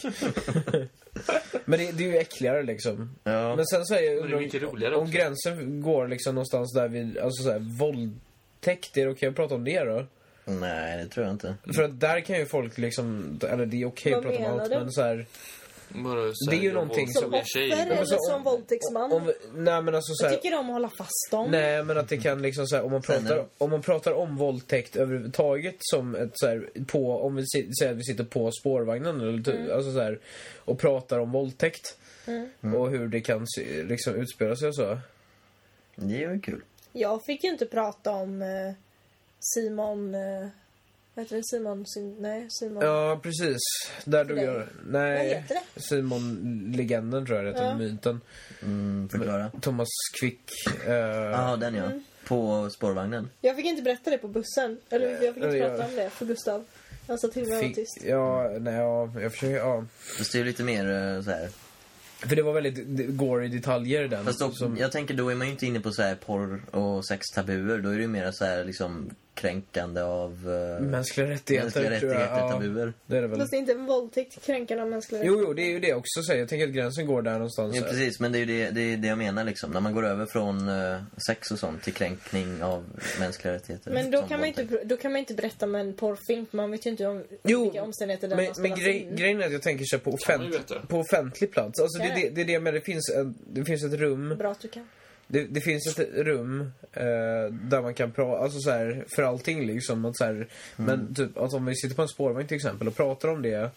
Men det, det är ju äckligare liksom. Ja. Men sen så är jag Men det är mycket roligare om också. gränsen går liksom någonstans där vid, alltså så här, våldtäkt, är det okej att prata om det då? Nej, det tror jag inte. För att där kan ju folk liksom, eller det är okej att Vad prata om menar allt, du? men så här, Bara så Det är här, ju jag någonting var- som- Som jag är offer tjej. eller så som om- våldtäktsman. om, nej men alltså så Jag här, tycker om att hålla fast dem. nej men att det kan liksom så här, om man Sen är pratar, det- om man pratar om våldtäkt överhuvudtaget som ett så här, på, om vi si- säger att vi sitter på spårvagnen eller typ, Mm. alltså så här, och pratar om våldtäkt och hur det kan se- liksom utspela sig och så. Det är ju kul. Jag fick ju inte prata om eh, Simon... Eh, vad heter det? Simon... Sim, nej, Simon... Ja, precis. Där dog dig. jag. Vad Nej, heter det? Simon-legenden tror jag det heter, Ja. myten. Mm, förklara. Thomas Quick. eh, Ja, den ja. På spårvagnen. Jag fick inte berätta det på bussen. Eller jag fick inte Ja. prata om det för Gustav. Han sa till mig att vara fick, tyst. ja, nej, ja, jag försöker, ja. Fast det är ju lite mer eh, så här. För det var väldigt d- gory detaljer i den. Fast då, som, jag tänker då är man ju inte inne på så här porr och sextabuer. Då är det ju mer så här liksom kränkande av uh, mänskliga rättigheter, mänskliga tror jag. rättigheter, Ja, tabuer. det är det väl. Fast det är inte en våldtäkt kränkande av mänskliga Jo, jo, det är ju det också. Så jag tänker att gränsen går där någonstans. Ja, precis. Men det är ju det, det, är det jag menar liksom. När man går över från eh, sex och sånt till kränkning av mänskliga rättigheter. Men då som kan, man inte, våldtäkt. då kan man inte berätta med en porrfilm. För man vet ju inte om Jo, vilka omständigheter den Men, har men spelats grej, in. grejen är att jag tänker så här på, Kan man ju offent, veta. på offentlig plats. Alltså det, Ja. det, det är det med det finns, en, det finns ett rum. Bra att du kan. Det, det finns ett rum eh, där man kan prata, alltså så här, för allting liksom. Att så här, Men typ, alltså om vi sitter på en spårvagn till exempel och pratar om det,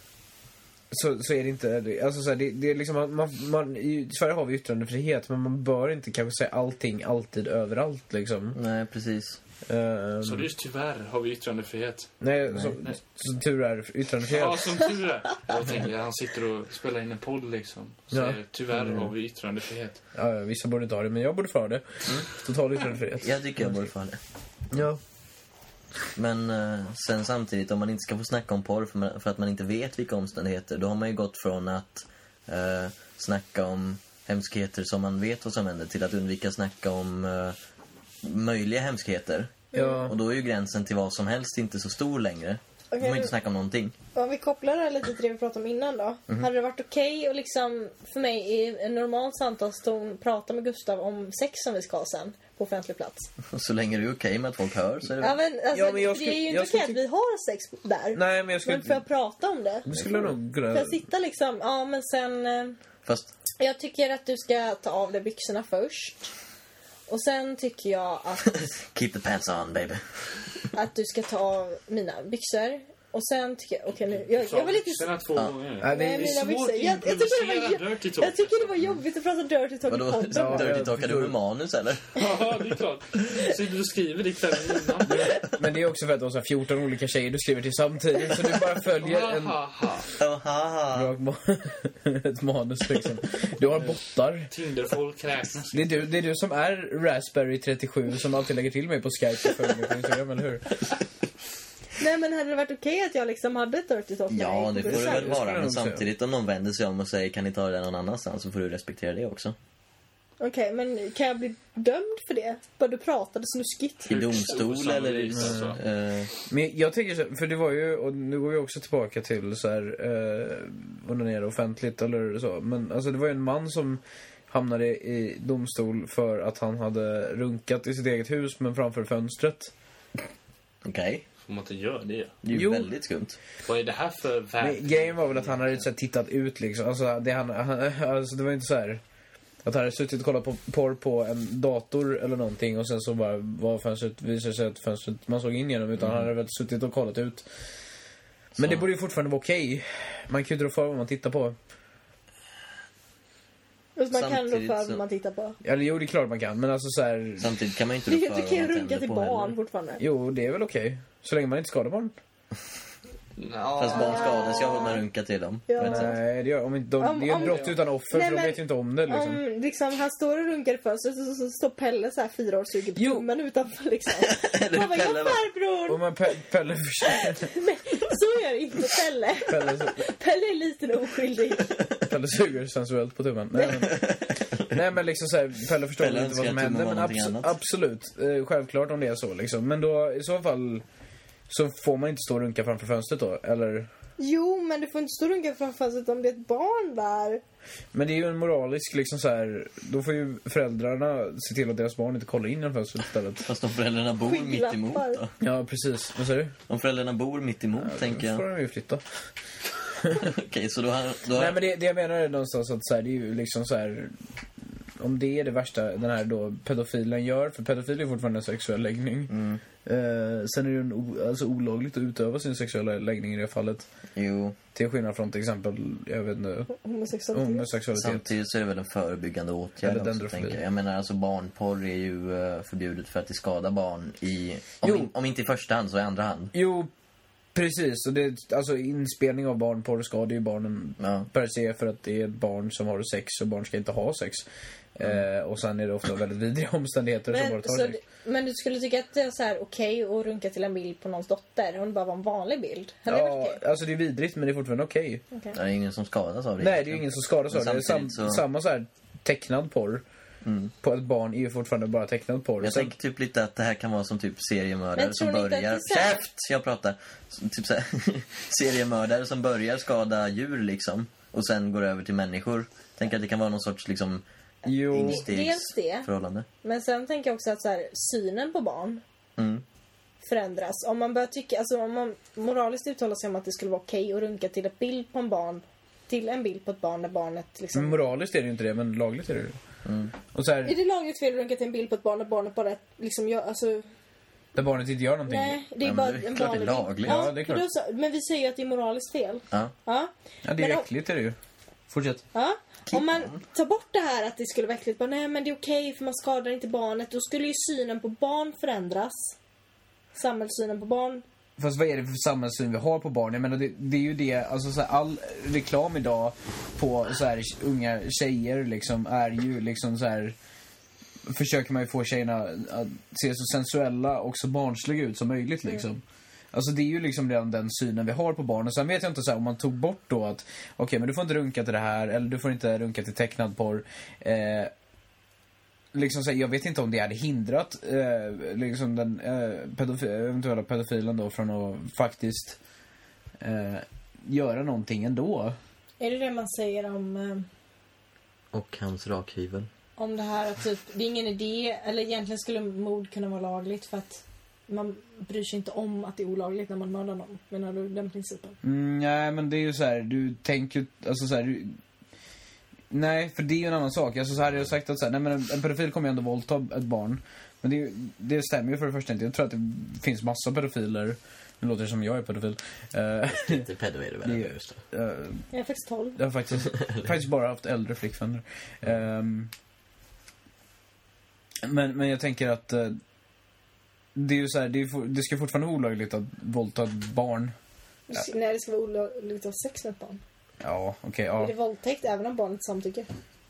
så, så är det inte, det- alltså så här, det, det är liksom, man, man, i Sverige har vi yttrandefrihet, men man bör inte kanske säga allting alltid överallt liksom. Nej, precis. Eh, Så det är just tyvärr har vi yttrandefrihet. nej, Nej. så, Nej. så tur är yttrandefrihet. Ja, som tur är. Jag tänker, han sitter och spelar in en podd liksom. Så Ja. tyvärr har vi yttrandefrihet. Ja, ja, vissa borde inte ha det, men jag borde få ha det. Total yttrandefrihet. Jag tycker jag borde få det. Ja. Men eh, sen samtidigt, om man inte ska få snacka om porr för, man, för att man inte vet vilka omständigheter, då har man ju gått från att eh, snacka om hemskheter som man vet vad som händer till att undvika snacka om eh, möjliga hemskheter. Ja. Och då är ju gränsen till vad som helst inte så stor längre. Då får Okej, man inte men- snacka om någonting. Om vi kopplar det här lite till det vi pratade om innan då. Mhm. Hade det varit okej och liksom för mig i en normal samtalston prata med Gustav om sex som vi ska ha sen på offentlig plats? Och så länge det är okej med att folk hör så är det Ja men, alltså, Ja, men jag det är skulle- ju inte jag okej skulle att tyck- vi har sex där. Nej, men jag skulle... Men får jag prata om det? Det skulle nog kunna... Får jag sitta liksom, ja men sen... eh, Fast Jag tycker att du ska ta av dig byxorna först. Och sen tycker jag att, keep the pants on baby. att du ska ta av mina byxor. Och sen tycker jag, okej nu, jag, jag var lite... Sen två Ja. gånger. Ja, det Nej, är mina svårt byxor. att Jag, jag, tycker det var, improvisera jo- dirty talk. jag tycker det var jobbigt att prata dirty talk i Vadå? podden. Ja, Dirty jag talkar du med manus eller? Ja, det är klart. Så du skriver det kvällen innan. Men det är också för att de har fjorton olika tjejer du skriver till samtidigt. Så du bara följer en Ha, ha, ha. Haha. rak ma- ett manus liksom. Du har bottar. Tinderfolk räknas. Det är, du, det är du som är Raspberry trettiosju som alltid lägger till mig på Skype och följer mig på Instagram, eller hur? Nej, men hade det varit okej att jag liksom hade ett dirty talk med Ja, dig? det får det väl skulle jag vara. Men nog säga. samtidigt om någon vänder sig om och säger kan ni ta det någon annanstans så får du respektera det också. Okej, men kan jag bli dömd för det? Bara du pratade snuskigt. I domstol eller... Osannolikt, alltså. eh, Men jag tänker så, för det var ju, och nu går vi också tillbaka till så här, eh, onanera offentligt eller så. Men alltså det var ju en man som hamnade i domstol för att han hade runkat i sitt eget hus men framför fönstret. Okej. Får man inte göra det? Det är ju Jo. väldigt skumt. Vad är det här för Men värld? grejen var väl att han hade så här, tittat ut liksom. Alltså det, han, han, alltså det var inte så här att han hade suttit och kollat på porr på en dator eller någonting och sen så bara var fönstret, visade sig att fönstret man såg in genom, utan han hade väl suttit och kollat ut. Men Så. det borde ju fortfarande vara okej. Man kan ju dra för vad man tittar på. Och man kan då Samtidigt för så- vad man tittar på. Ja, det- jo, det är klart man kan. Men alltså så här, Samtidigt kan man ju inte Det rå är för inte okej vad att man runka tänder till på barn heller. fortfarande. jo, det är väl okej. Så länge man inte skadar barn. Fast barn skadas ju av att man runkar till dem. Ja. Rätt sagt. Nej, det, gör, om inte, de, Om- det är ju om- ett brott utan offer, Nej, för de men- vet ju inte om det liksom. Om liksom, han står och runkar i fönstret så, så, så står Pelle så här fyra år och suger på Jo. tummen utanför liksom. Eller Han bara, Pelle ja bara- farbror! Och man pe- Pelle försöker... Nej, så gör inte Pelle. Pelle, Pelle är liten och oskyldig. Pelle suger sensuellt på tummen. Nej, men, nej, men liksom så här, Pelle förstår Pelle inte vad som önskar att händer. tummen Men var någonting abso- annat. absolut, eh, självklart om det är så liksom. Men då, i så fall, så får man inte stå och runka framför fönstret då, eller... Jo, men du får inte stå och runka framför fönstret om det är ett barn där. Men det är ju en moralisk liksom så här. Då får ju föräldrarna se till att deras barn inte kollar in genom fönstret istället. Fast om föräldrarna bor mitt emot då? Ja, precis. Vad säger du? Om föräldrarna bor mitt emot, tänker Då får jag. de ju flytta. Okej, så då har... Då har... Nej, men det, det jag menar är någonstans att så här, det är ju liksom så här. Om det är det värsta den här då pedofilen gör, för pedofil är fortfarande en sexuell läggning. Mm. Eh, sen är det ju en o, alltså olagligt att utöva sin sexuella läggning i det fallet. Jo, Till skillnad från till exempel, jag vet inte, Homosexualitet. homosexualitet. samtidigt så är det väl en förebyggande åtgärd Eller också, dendrofobi. tänker jag. Jag menar, alltså barnporr är ju eh, förbjudet för att det skadar barn i... Om, Jo. in, om inte i första hand så i andra hand. Jo, precis. Och det, alltså inspelning av barnporr skadar ju barnen Ja. per se för att det är ett barn som har sex och barn ska inte ha sex. Eh, och sen är det ofta väldigt vidriga omständigheter som bara Men, tar så, sex. men du skulle tycka att det är så här okej att runka till en bild på någons dotter? Om det bara var en vanlig bild? Hade det varit Ja, okej? alltså det är vidrigt men det är fortfarande okej. Okej. Det är ingen som skadas av det. Nej, det är ju ingen som skadas av Men det. Sam, samtidigt så- Samma så här tecknad porr Mm. på ett barn är ju fortfarande bara tecknad porr. Jag Sen- tänker typ lite att det här kan vara som typ seriemördare Men som tror ni inte börjar... att det är så här- Käft! Jag pratar. Som Typ så här, seriemördare som börjar skada djur liksom. Och sen går över till människor. Tänker att det kan vara någon sorts liksom Jo, Dels det. instegsförhållande. Men sen tänker jag också att så här, synen på barn Mm. förändras. Om man börjar tycka, alltså om man moraliskt uttalar sig om att det skulle vara okej att runka till en bild på en barn, till en bild på ett barn där barnet liksom... moraliskt är det ju inte det, men lagligt är det ju. Mm. Och så Är här, det lagligt fel att runka till en bild på ett barn där barnet bara liksom gör, alltså... där barnet inte gör någonting. Nej, det är Ja, men bara det är en klart det är vanlig bild. lagligt. Ja, det är klart. Men, då så, men vi säger ju att det är moraliskt fel. Ja. Ja. Ja, det är Men om- äckligt är det ju. Fortsätt. Ja. Om man tar bort det här att det skulle vara äckligt, bara nej men det är okej för man skadar inte barnet, då skulle ju synen på barn förändras. Samhällssynen på barn. Fast vad är det för samhällssyn vi har på barn? Jag menar, det, det är ju det, alltså så här, all reklam idag på så här unga tjejer liksom är ju liksom så här, försöker man ju få tjejerna att se så sensuella och så barnsliga ut som möjligt liksom. Alltså det är ju liksom redan den synen vi har på barn. Och sen vet jag inte så här, om man tog bort då att okej, okay, men du får inte runka till det här, eller du får inte runka till tecknad porr. Eh, liksom så här, jag vet inte om det hade hindrat eh, liksom den eh, pedofi- eventuella pedofilen då från att faktiskt eh, göra någonting ändå. Är det det man säger om, eh, Och hans rakhyvel. om det här att typ, det är ingen idé, eller egentligen skulle mord kunna vara lagligt för att man bryr sig inte om att det är olagligt när man mördar någon. Menar du den principen? Mm, nej, men det är ju så här, du tänker alltså så här, du, nej, för det är ju en annan sak. Alltså så här hade jag sagt att så här, nej men en, en pedofil kommer ju ändå våldta ett barn. Men det, är ju- det stämmer ju för det första inte. Jag tror att det finns massa pedofiler Nu låter det som jag är pedofil. Uh, Inte pedo är det väl? det, Just det. uh, Jag är faktiskt tolv. jag har faktiskt, faktiskt bara haft äldre flickvänner. Um, men, men jag tänker att uh, det är ju så här, det, är, for, det ska fortfarande vara olagligt att våldta ett barn. Ja. Nej, det ska vara olagligt att ha sex med ett barn. Ja, okej. Okay, Är ja. det våldtäkt även om barnet samtycker?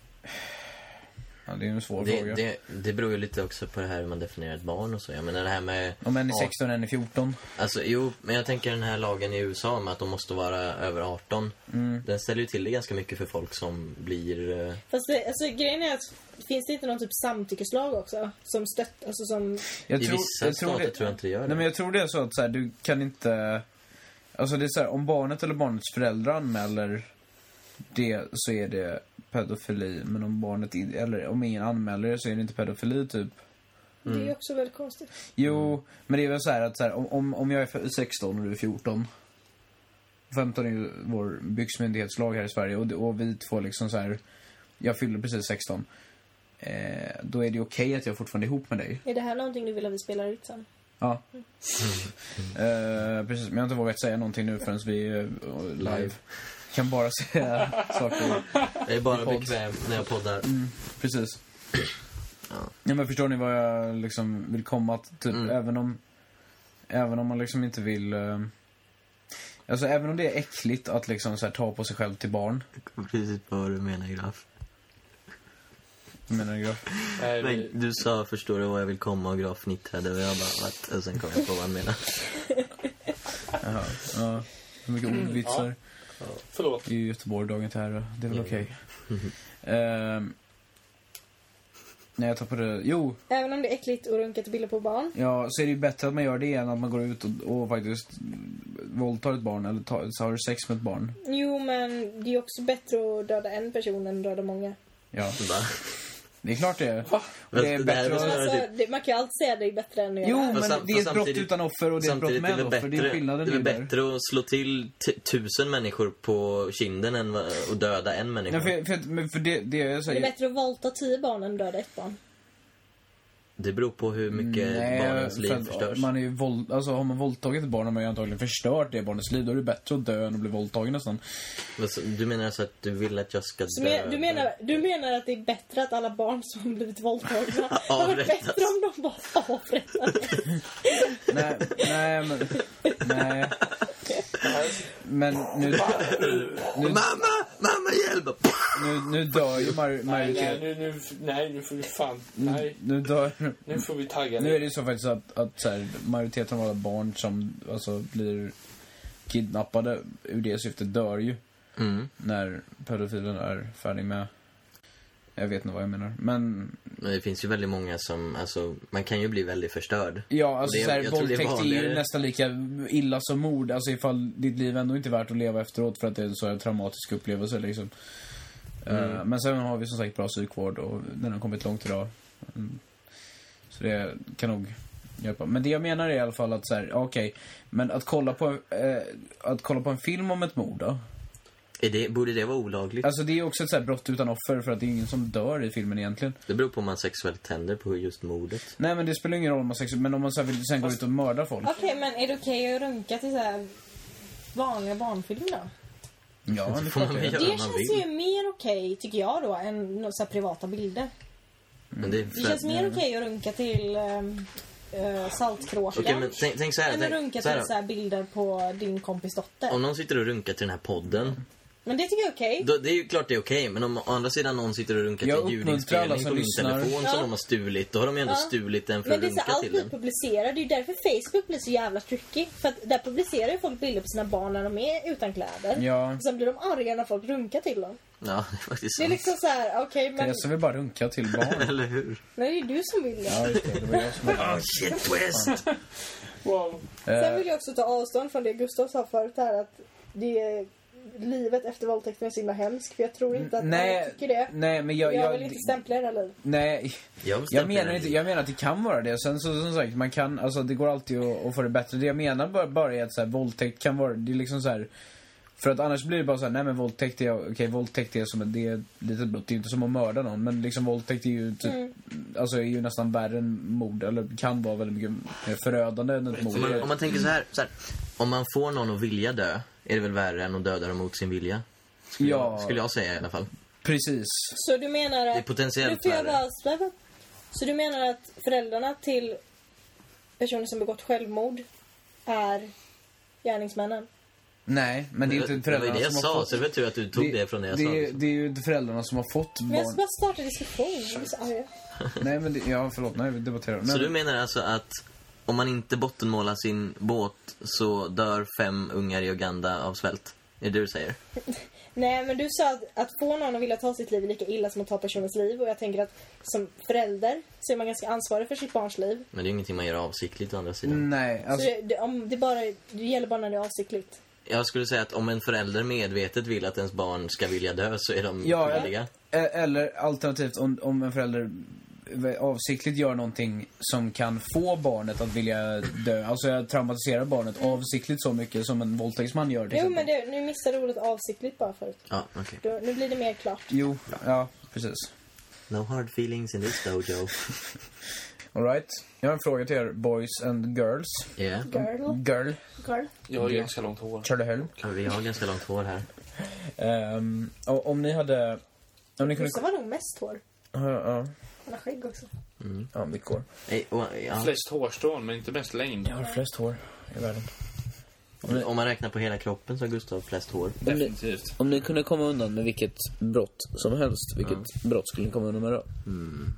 Ja, det är en svår Det, fråga. det, det beror ju lite också på det här hur man definierar ett barn och så. Jag menar det här med... Om en är sexton och en är fjorton. Alltså jo, men jag tänker den här lagen i U S A med att de måste vara över arton. Mm. Den ställer ju till det ganska mycket för folk som blir... eh, Fast det, alltså, grejen är att finns det inte någon typ samtyckeslag också? Som stött, alltså som... Jag I tror, vissa jag tror stater det, tror jag inte det gör det. Nej, men jag tror det är så att så här, du kan inte... Alltså det är så här, om barnet eller barnets föräldrar anmäler det så är det pedofili. Men om barnet, eller om ingen anmäler det så är det inte pedofili typ. Det är ju också väldigt konstigt. Jo, men det är väl så här att så här, om, om jag är sexton och du är fjorton. femton är ju vår byxmyndighetslag här i Sverige. Och, och vi två liksom så här, jag fyller precis sexton. Eh, då är det okej att jag fortfarande är ihop med dig. Är det här någonting du vill att vi spelar ut sen? Ja. eh, precis, men jag har inte vågat säga någonting nu förrän vi är live. Kan bara säga saker. Jag är bara bekväm när jag poddar. Mm, precis. Ja. Ja, men förstår ni vad jag liksom vill komma att typ, Mm. även om även om man liksom inte vill eh, alltså även om det är äckligt att liksom så här, ta på sig själv till barn. Precis vad du menar, Graf. Jag menar jag. Nej, Men vi, du sa, förstår du vad jag vill komma, och Graf fnittrade och jag bara, what? Och sen kom jag på vad han menar. Jaha. Ja. Hur mycket ordvitsar förlåt. i Göteborg dagen till här. Det är väl Mm. okej. Ehm Nej, jag tar på det. Jo, Även om det är äckligt och runka till bilder på barn. ja, så är det ju bättre att man gör det än att man går ut och, och faktiskt våldtar ett barn eller tar, så har du sex med ett barn. Jo, men det är också bättre att döda en person än att döda många. Ja, Så bara, det är klart det är. Va? Och det är Fast det här bättre är att... snarare- Alltså, det, man kan ju alltid säga att det är bättre än att göra Jo, det. men Fast sam- det är ett fast brott samtidigt- utan offer och det är ett brott samtidigt med är det offer. Det är bättre, skillnaden det är i där. bättre att slå till t- tusen människor på kinden än va- och döda en människa. Nej, för, för, men för det, det är så Är det bättre att våldta tio barn än att döda ett barn? Det beror på hur mycket barnens liv för att förstörs. Man är ju våld, alltså har man våldtagit ett barn har man ju antagligen förstört det barnets liv. Då är det bättre att dö än att bli våldtagen nästan. Vad så- Du menar alltså att du vill att jag ska Så dö? men, du, menar, du menar att det är bättre att alla barn som har blivit våldtagna det var Avrättas. bättre om de var avrättade? nej, nej, men... Nej. Men nu... nu, Mamma! Mamma, hjälp! nu, nu dör ju maj- Nej, nej, majoriteten... nu, nu, nej, nu får vi fan... Nej, Nu dör... nu får vi tagga Nu är ner. det ju så faktiskt att, att så här, majoriteten av alla barn som alltså, blir kidnappade ur det syftet dör ju Mm. när pedofilen är färdig med... Jag vet inte vad jag menar. Men Men det finns ju väldigt många som, alltså, man kan ju bli väldigt förstörd. ja, alltså Det- så här, jag tror det är våldtäkt är ju vanligare. nästan lika illa som mord. Alltså ifall ditt liv ändå inte är värt att leva efteråt för att det är en så här traumatisk upplevelse liksom. Mm. Eh, men sen har vi som sagt bra psykvård och den har kommit långt idag. Mm. Så det kan nog hjälpa. Men det jag menar är i alla fall att så här, okej, men att kolla på eh, att kolla på en film om ett mord då. Är det, borde det vara olagligt? Alltså det är också ett så här brott utan offer för att det är ingen som dör i filmen egentligen. Det beror på om man sexuellt tänder på just mordet. Nej, men det spelar ingen roll om man sex, men om man så här vill sen gå ut och mörda folk. Okej, men är det okej att runka till så här vanliga barnfilmer då? Ja, det är får klart man det väl är. göra. Det man känns vill. ju mer okej, tycker jag då, än några så här privata bilder. Men det är Det känns mer okej att runka till um, uh, Saltkråkan. Okej, men tänk, tänk så här. än att Tänk, runka så här till då. så här bilder på din kompis dotter. Om någon sitter och runkar till den här podden, Men det tycker jag är okej. då, det är ju klart det är okej. Men om å andra sidan någon sitter och runkar Jag till uppmuntrar alla ljudinspelning som på min lyssnar. telefon Ja. som de har stulit, då har de ju ändå Ja. stulit den för Men att det är så runka allt till blir den. publicerat. Det är ju därför Facebook blir så jävla tricky. För att där publicerar ju folk bilder på sina barn när de är utan kläder. Ja. Och sen blir de arga när folk runkar till dem. Ja, det är faktiskt Det är sant. liksom så här, okej, men... Therese vill bara runka till barn. Eller hur? Nej, det är du som vill det. Ja, just det. Det var jag som Oh, shit twist! Wow. Sen Eh, vill jag också ta avstånd från det Gustav sa förut här, att det är livet efter våldtäkten är så himla hemskt. För jag tror inte att nej, alla tycker det. nej, men jag... Jag, jag vill inte stämpla era liv. nej, Jag, jag menar inte, jag menar att det kan vara det. Sen så som sagt, man kan, alltså det går alltid att, att få det bättre. Det jag menar bara, bara är att så här, våldtäkt kan vara, det är liksom så här, För att annars blir det bara så här, nej men våldtäkt är, okej, okay, våldtäkt är som ett, det är ett litet brott, det är inte som att mörda någon, men liksom våldtäkt är ju typ, mm. alltså är ju nästan värre än mord, eller kan vara väldigt mycket förödande än ett mord. Om man, om man tänker så här, så här, om man får någon att vilja dö, är det väl värre än att döda dem mot sin vilja? Skulle, ja. jag, skulle jag säga i alla fall. Precis. Så du menar att... Det är potentiellt du värre. Bara, så du menar att föräldrarna till personer som begått självmord är gärningsmännen? Nej, men det är inte föräldrarna det, det som sa, har fått... Så det var tur att du tog det, det från det jag det, sa. Det, liksom. det är ju inte föräldrarna som har fått barn. Men jag ska bara starta diskussion. Jag blir så arg. Nej, men det, ja, förlåt. Nej, vi debatterar. Så Nej, du menar alltså att om man inte bottenmålar sin båt så dör fem ungar i Uganda av svält? Är det det du säger? Nej, men du sa att, att få någon att vilja ta sitt liv är lika illa som att ta personens liv. Och jag tänker att som förälder så är man ganska ansvarig för sitt barns liv. Men det är ingenting man gör avsiktligt å andra sidan. Nej, alltså... Så det, det, om det, bara, det gäller bara när det är avsiktligt. Jag skulle säga att om en förälder medvetet vill att ens barn ska vilja dö så är de ja, skyldiga. Eller alternativt om, om en förälder avsiktligt gör någonting som kan få barnet att vilja dö. Alltså jag traumatiserar barnet mm. avsiktligt så mycket som en våldtäktsman gör. Jo, men det, nu missade ordet avsiktligt bara förut. Ja, okej. Okay. Nu blir det mer klart. Jo, ja, precis. No hard feelings in this dojo. All right. Jag har en fråga till er, boys and girls. Yeah. Girl. Girl. Girl. Jag har ju ganska långt hår. Charlie Hill. Ja, vi har ganska långt hår här. Um, och om ni hade... Om ni kunde... Vissa var nog mest hår. Ja, ja. Han har skägg också. Mm. Ja, mycket hår. Hey, oh, ja. Flest hårstrån, men inte bäst längd. Jag har flest hår i världen. Om, ni... om man räknar på hela kroppen så har Gustav flest hår. Definitivt. Om ni kunde komma undan med vilket brott som helst, vilket ja. brott skulle ni komma undan med då? Mm.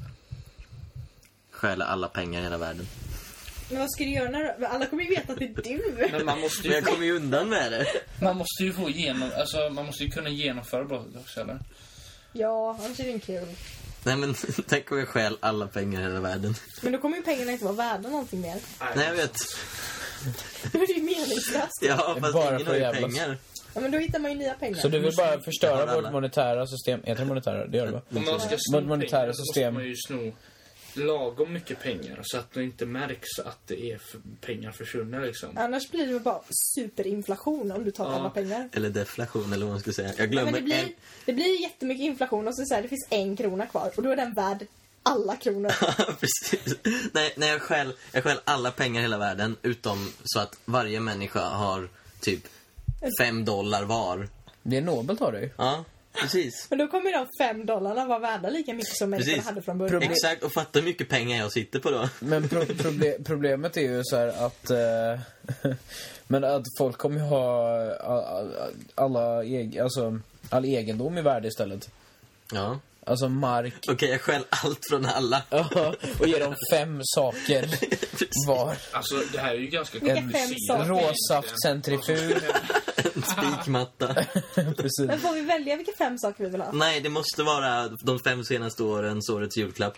Stjäla alla pengar i hela världen. Men vad ska du göra när alla kommer ju veta att det är du? Men man måste ju... Men jag kommer ju undan med det. Man måste ju få igenom... Alltså, man måste ju kunna genomföra brottet också, eller? Ja, annars är det inte kul. Nej, men tänk om jag stjäl alla pengar i hela världen. Men då kommer ju pengarna inte vara värda någonting mer. Nej, jag vet. Då är det ju meningslöst. Ja, fast bara ingen har ju jävlas. pengar. Ja, men då hittar man ju nya pengar. Så du vill bara förstöra alla. vårt monetära system? Heter det monetära? Det gör det va? Om man ska sno Vårt monetära pengar, system. så måste man ju sno lagom mycket pengar så att det inte märks att det är för pengar försvunna liksom. Annars blir det bara superinflation om du tar Ja. alla pengar. Eller deflation, eller vad man ska säga. Jag Ja, glömmer men det, blir, en... det blir jättemycket inflation och så, så här, det finns en krona kvar. Och då är den värd alla kronor. Precis. Nej, nej jag, stjäl, jag stjäl alla pengar i hela världen utom så att varje människa har typ fem dollar var. Det är nobelt av dig. Ja, precis. Men då kommer de fem dollarna vara värda lika mycket som människorna Precis. hade från början. Problem- Exakt, och fatta hur mycket pengar jag sitter på då. Men pro- proble- problemet är ju så här att eh, men att folk kommer ju ha alla, alla eg- alltså all egendom i värde istället. Ja. Alltså mark. Okej, okay, jag stjäl allt från alla. Ja, och ger dem fem saker var. Alltså, det här är ju ganska Vilka fem komplicerat. saker? Råsaftcentrifug. En spikmatta. Precis. Men får vi välja vilka fem saker vi vill ha? Nej, det måste vara de fem senaste årens årets julklapp.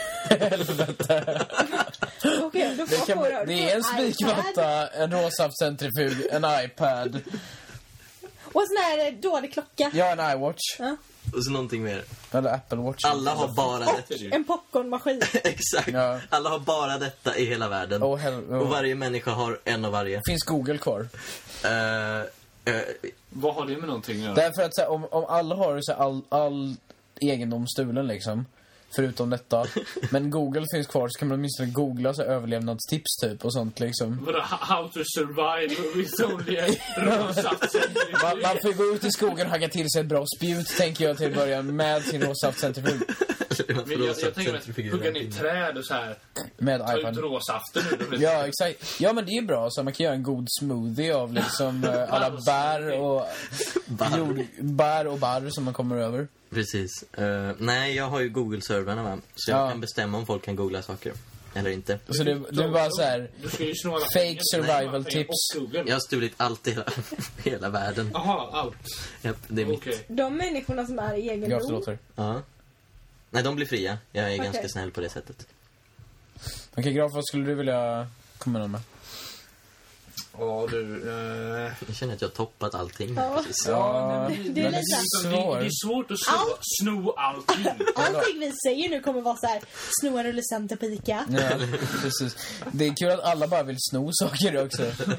Okej, då Det, får kan, får du- det är en iPad. spikmatta, en råsaftcentrifug, en iPad. Och en sån här eh, dålig klocka. Ja, en iWatch. Ja. Och så någonting mer. Eller Apple Watch. Alla har bara detta. En popcornmaskin. Exakt. Ja. Alla har bara detta i hela världen. Oh, hell, oh. Och varje människa har en av varje. Finns Google kvar? Uh, uh, Vad har det med någonting att göra? Därför att så här, om, om alla har så här, all, all egendom stulen liksom, förutom detta, men Google finns kvar, så kan man åtminstone googla så här, överlevnadstips typ och sånt liksom. Vadå, how to survive with only a råsaft? Man, man får gå ut i skogen och hagga till sig ett bra spjut, tänker jag till att börja med sin råsaftcentrifug. Men jag, jag tänker mig hugga ner träd och så här. Med Ta ut iPad. råsaften nu. Ja, exakt. Ja, men det är bra. Så man kan göra en god smoothie av liksom eh, alla bär och jord, bär och barr som man kommer över. Precis. Uh, nej, jag har ju Google-servrarna, va? Så jag Ja. kan bestämma om folk kan googla saker. Eller inte. Så det, det är bara så här Du ska ju sno alla fake pengar. survival Nej, tips. och Google. Jag har stulit allt i hela, hela världen. Jaha, allt. Japp, det är mitt. Okej. De människorna som är i Jag egendom. förlåter. Ja. Nej, de blir fria. Jag är Okej. ganska snäll på det sättet. Okej, Graf, vad skulle du vilja komma undan med? Ja, du... Eh... Jag känner att jag har toppat allting. Ja. Precis. Ja, det- det är den är lite- svår. Det är svårt att sno, Allt. sno allting. Allting vi säger nu kommer vara så här: sno en rullecenter på Ica. Ja, precis. Det är kul att alla bara vill sno saker också.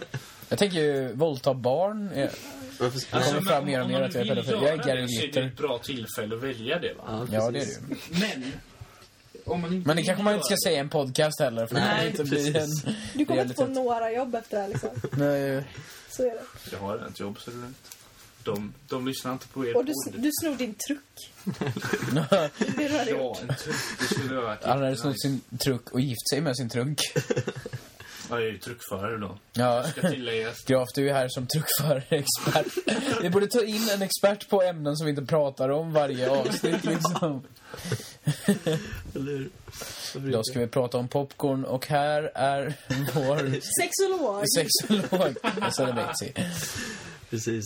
Jag tänker ju våldta barn. Jag, Varför- det kommer men fram om- mer och om mer man att jag är vill pedofil. göra Jag är det, Gary så är det Glitter. ett bra tillfälle att välja det, va? Ja, Ja, det är det precis. ju. Men om man inte Men det vill kanske man inte ska göra säga i en podcast heller. För det Nej, kan inte bli precis. en Du kommer inte få realitet. några jobb efter det här liksom. Nej, Så är det. det, jag har ett jobb så det är lugnt. De, de lyssnar inte på er Och du, podd. du snor din truck. Det rör dig Ja, gjort. en truck. Det skulle jag varit han hade jättenice. snott sin truck och gift sig med sin truck. Ja, jag är ju truckförare då. Ja. Ska tilläggas. Graf, du är här som truckförare-expert. Vi borde ta in en expert på ämnen som vi inte pratar om varje avsnitt liksom. Eller hur? Idag ska vi prata om popcorn och här är vår Sexolog. sexolog. Alltså det vet sig. Precis.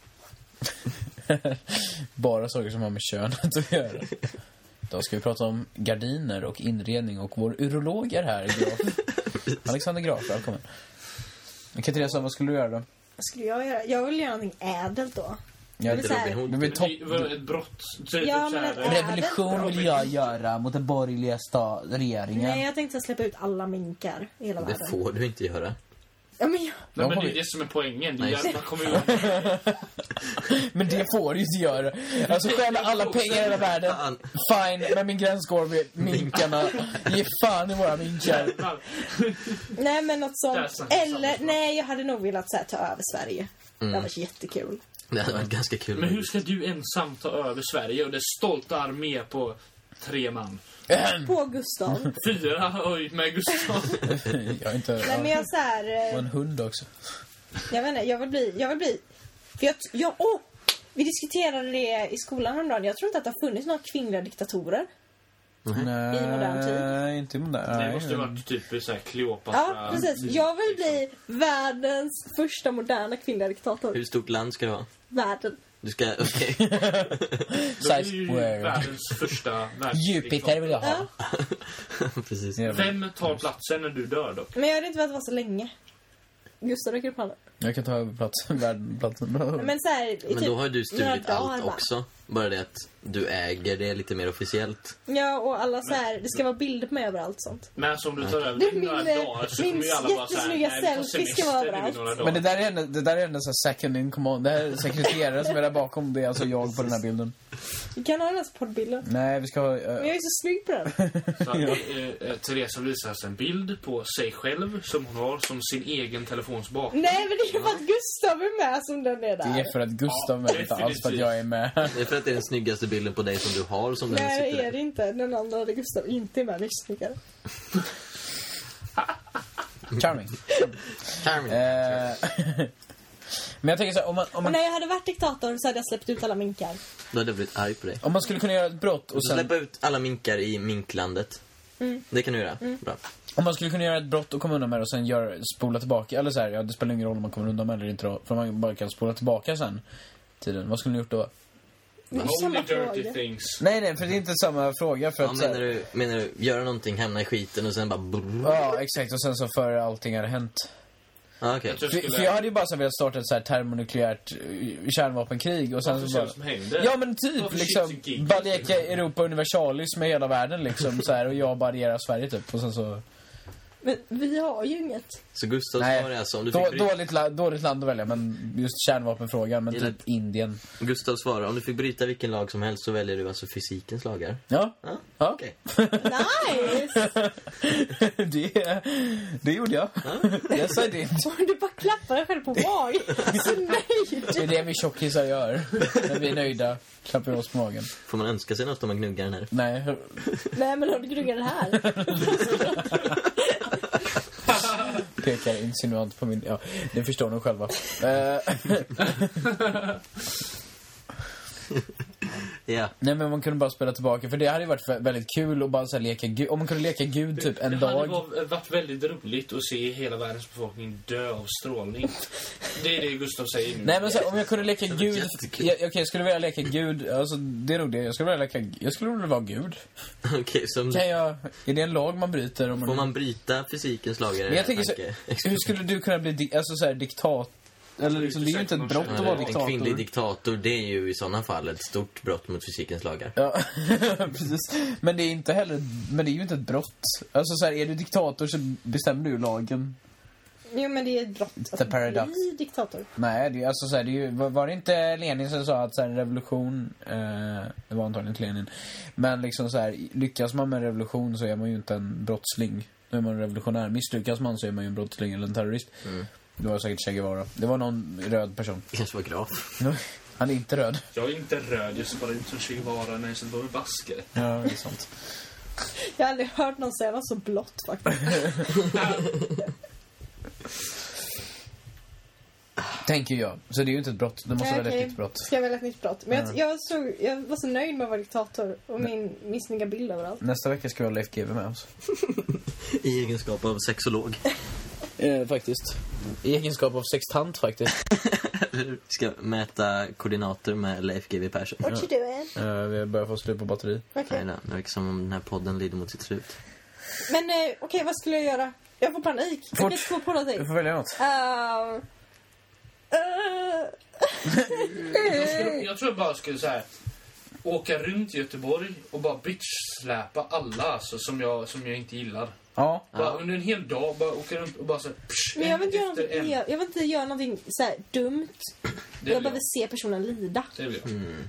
Bara saker som har med könet att göra. Då ska vi prata om gardiner och inredning och vår urolog är här, Graf. Alexander Graf, välkommen. Okej, Teresa, vad skulle du göra då? Vad skulle jag göra? Jag vill göra någonting ädelt då. Ja, Jag vill Inte så här- Robin Hood. du vill topp... Det var ett brott. Typ Ja, så men här, ett- Revolution vill jag göra mot den borgerliga sta- regeringen. Nej, jag tänkte släppa ut alla minkar i hela Det världen. får du inte göra. Ja, men jag... Nej, De men har det är vi- det som är poängen. Det är Nej. att man kommer ju... Men det får du inte göra. Alltså stjäla alla pengar i hela världen. Fan. Fine, men min gräns går vid minkarna. Ge fan i våra minkar. Nej, men något Det är sånt. sant, Eller, sant. nej, jag hade nog velat så här, ta över Sverige. Det Mm. hade varit jättekul. Det hade varit ganska kul. Men hur ska du ensam ta över Sverige och det stolta armé på tre man? På Gustav. Fyra, oj, med Gustav. Jag är inte... Nej, men jag så här... Och eh, en hund också. Jag vet inte, jag vill bli... Jag vill bli... För jag... jag åh! Vi diskuterade det i skolan häromdagen. Jag tror inte att det har funnits några kvinnliga diktatorer. Nej, I modern tid. inte i modern Det tid. måste varit typ så här Kleopatra. Ja, precis. Jag vill bli världens första moderna kvinnliga diktator. Hur stort land ska det vara? Världen. Du ska... Okej. Då är Size ju square. världens första Jupiter vill jag ha. Ja. Precis. Ja. Vem tar platsen när du dör då? Men jag hade inte velat vara så länge. Gustav räcker upp handen. Jag kan ta över platsen, världsplatsen. Men så här, i Men typ då har du några stulit dagar allt bara. också. Bara det att du äger det lite mer officiellt. Ja, och alla så här, det ska vara bilder på mig överallt sånt. Men som du tar över Det är i några min, dagar så min kommer ju alla bara såhär, jättesnygga nej vi tar selfie ska vara semester nu i överallt. några dagar. Men det där är ändå, det där är ändå så här second in command. Det här är sekreteraren som är där bakom. Det är alltså jag på den här bilden. Vi kan ha den här poddbilden. Nej, vi ska ha... Men Uh, jag är så snygg på den. Så, eh, eh, Teresa visar oss en bild på sig själv som hon har som sin egen telefons bakgrund. Nej, men det är för att Gustav är med som den är där. det är för att Gustav med, inte alls för att jag är med. Det är för att det är den snyggaste bilden på dig som du har som den Nej, det sitter är det inte. Den andra där Gustav inte är med, det är snyggare. Charming. Charming. Eh, Men jag tänker så här, om man, om Och man, när jag hade varit diktator så hade jag släppt ut alla minkar. Då hade jag blivit arg på dig. om man skulle kunna göra ett brott och Och så sen... släppa ut alla minkar i minklandet. Mm. Det kan du göra. Bra. Om man skulle kunna göra ett brott och komma undan med det och sen gör, spola tillbaka. Eller så här, ja, det spelar ingen roll om man kommer undan med det eller inte då. För man bara kan spola tillbaka sen. Tiden. Vad skulle ni gjort då? Det är Only samma dirty fråga. things. Nej, nej, för det är inte samma fråga. För Ja, att, så menar, här, du, menar du göra någonting, hamna i skiten och sen bara... brrr? ja, exakt. Och sen så före allting hade hänt. Ja, okej. Jag tror För, skulle- för jag hade ju bara så velat starta ett så här termonukleärt eh, kärnvapenkrig. Och sen Varför så ser bara... det som händer? Ja, men typ Varför liksom shit gig? bara leka Europa Universalis med hela världen liksom så här, och jag barrierar Sverige typ och sen så Men vi har ju inget. Så Gustav nej, svarar alltså om du då, fick bryta, dåligt, la, dåligt land att välja men just kärnvapenfrågan men Gillar- typ Indien. Gustav svarar om du fick bryta vilken lag som helst så väljer du alltså fysikens lagar. Ja. Ja, Ja. okej. Nice! det det gjorde jag. Yes I did. Du bara klappar dig själv på magen. Så nöjd. Det är det vi tjockisar gör. När vi är nöjda klappar vi oss på magen. Får man önska sig något om man gnuggar den här? Nej. Nej, men har du gnuggat det här? Pekar insinuant på min... Ja, det förstår nog själva. Eh, Ja. Nej, men man kunde bara spela tillbaka. För det hade ju varit vä- väldigt kul att bara så här, leka Gud. Om man kunde leka Gud typ en det dag. hade var- varit väldigt roligt att se hela världens befolkning dö av strålning. Det är det Gustav säger nu. Nej, men så här, om jag kunde leka var Gud... jättekul. Ja, Okej, jag skulle vilja leka Gud. Alltså, det är nog det. Jag skulle vilja leka... Jag skulle vilja vara Gud. Okej, så om, Kan jag... Är det en lag man bryter? Om man... får man bryta fysikens lagar? Men jag tänker så... Tanke- Hur skulle du kunna bli... Di... Alltså så här, diktat... Eller liksom, det är ju inte ett brott att vara Ja, en diktator. kvinnlig diktator, det är ju i sådana fall ett stort brott mot fysikens lagar. Ja, precis. Men det är inte heller... Men det är ju inte ett brott. Alltså så här, är du diktator så bestämmer du ju lagen. Jo, men det är ett brott. The paradox. Bli diktator. Nej, det, är- alltså, så här, det är ju, var, var det inte Lenin som sa att så här, en revolution, eh, det var antagligen inte Lenin, men liksom så här, lyckas man med en revolution så är man ju inte en brottsling. Då är man en revolutionär. Misslyckas man så är man ju en brottsling eller en terrorist. Mm. Det var säkert Che Guevara. Det var någon röd person. Det kanske var graf. Han är inte röd. Jag är inte röd, jag ser bara ut som Che Guevara när jag ser bara basker. Ja, det är sant. Jag har aldrig hört någon säga något så blått faktiskt. Tänker jag. Så det är ju inte ett brott. Det måste Nej, vara okej. ett nytt brott. Ska jag välja ett nytt brott? Men jag, jag, såg, jag var så nöjd med att vara diktator. Och min, min snygga bild överallt. Nästa vecka ska vi ha Leif G W med oss. I egenskap av sexolog. Eh, faktiskt. I egenskap av sextant faktiskt. Vi ska mäta koordinater med Leif G W Persson. What you doing? Eh, vi börjar få slut på batteri. Okej. Nej, då, det verkar som om den här podden lider mot sitt slut. Men eh, okej, vad skulle jag göra? Jag får panik. Jag kan Fort. inte få på någonting. Du får välja något. Uh, uh, Jag, skulle, jag tror jag bara skulle så här åka runt Göteborg och bara bitch-släpa alla alltså, som, jag, som jag inte gillar. Ja. Bara under en hel dag bara åka runt och bara så här, psh, Men jag vill, inte göra efter någonting, en. jag, jag vill inte göra någonting så här dumt. Det Jag vill behöver se personen lida. Det vill jag. Mm.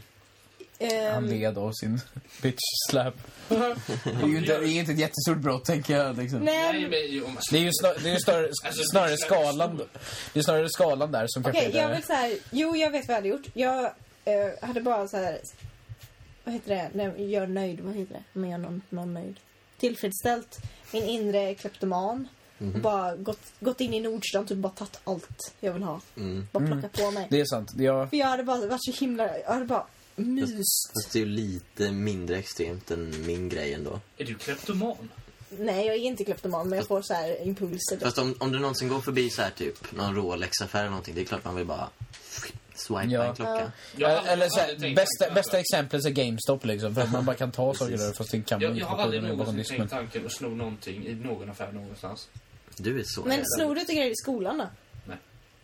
Han Um, led av sin bitch slap. Det är ju inte, det är ju inte ett jättestort brott, tänker jag. Liksom. nej, Nej, men- men jo, man Det är ju snar, det är ju större, Alltså, snarare bitch slap är skalan. Det är snarare skalan där som Okej, kanske är jag det. vill så här. Jo, jag vet vad jag hade gjort. Jag eh, hade bara så här. Vad heter det? När jag gör nöjd. Vad heter det? När man gör någon, någon nöjd. Tillfredsställt min inre kleptoman. Mhm. Och bara gått, gått in i Nordstrand och bara tagit allt jag vill ha. Mm. Bara Mm. plocka på mig. Det är sant. Jag, För jag hade bara varit så himla. Jag hade bara myst. Fast det är ju lite mindre extremt än min grej ändå. Är du kleptoman? Nej, jag är inte kleptoman, men jag får så här impulser. Fast om, om du någonsin går förbi så här typ någon Rolex-affär eller någonting, det är klart man vill bara swipa Ja. en klocka. Jag har aldrig- eller så här, aldrig tänkt bästa, tanken. bästa exemplet är GameStop liksom. För att man bara kan ta saker där fast det kan man Jag, inte. jag har för aldrig koden är bakom någonsin disken. tänkt tanken att sno någonting i någon affär någonstans. Du är så Men jävla- snor du inte grejer i skolan då? Nej.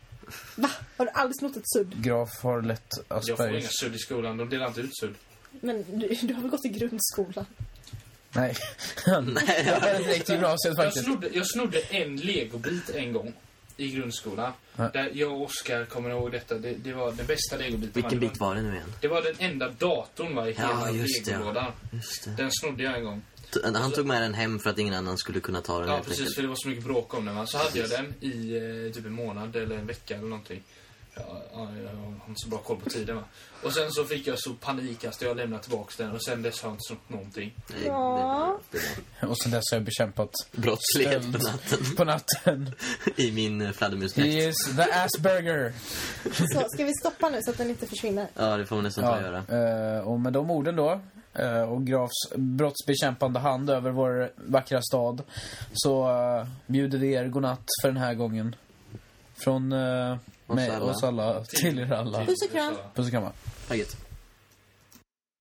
Va? Har du aldrig snott ett sudd? Graf har lätt Jag får inga Aspergers. sudd i skolan, de delar inte ut sudd. Men du, du har väl gått i grundskolan? Nej. Nej, Jag har direkt till gymnasiet Jag faktiskt. snodde, jag snodde en legobit en gång i grundskolan. Ja. Där jag och Oskar kommer ihåg detta. Det, det var den bästa legobiten. Vilken det bit var det nu igen? Det var den enda datorn var i Ja, hela just det, ja. legolådan. Just det. Den snodde jag en gång. T- Han tog med den hem för att ingen annan skulle kunna ta den Ja, helt precis, enkelt. för det var så mycket bråk om den. Va? Så hade jag den i eh, typ en månad eller en vecka eller någonting. Ja, ja, jag har inte så bra koll på tiden, va? Och sen så fick jag så panik att jag lämnade tillbaka den. Och sen dess har jag inte snott någonting. Nej, det är Ja. bra. Det är bra. Och sen dess har jag bekämpat Brottslighet på stöld natten. på natten. I min eh, He fladdermusdräkt. is the Asperger. Så ska vi stoppa nu så att den inte försvinner? Ja, det får man nästan ta och göra. Ja, eh, och med de orden då eh, och Grafs brottsbekämpande hand över vår vackra stad så eh, bjuder vi er godnatt för den här gången. Från eh, Oss mig, alla. oss alla till er alla. Puss och kram. Puss och kram. Taget.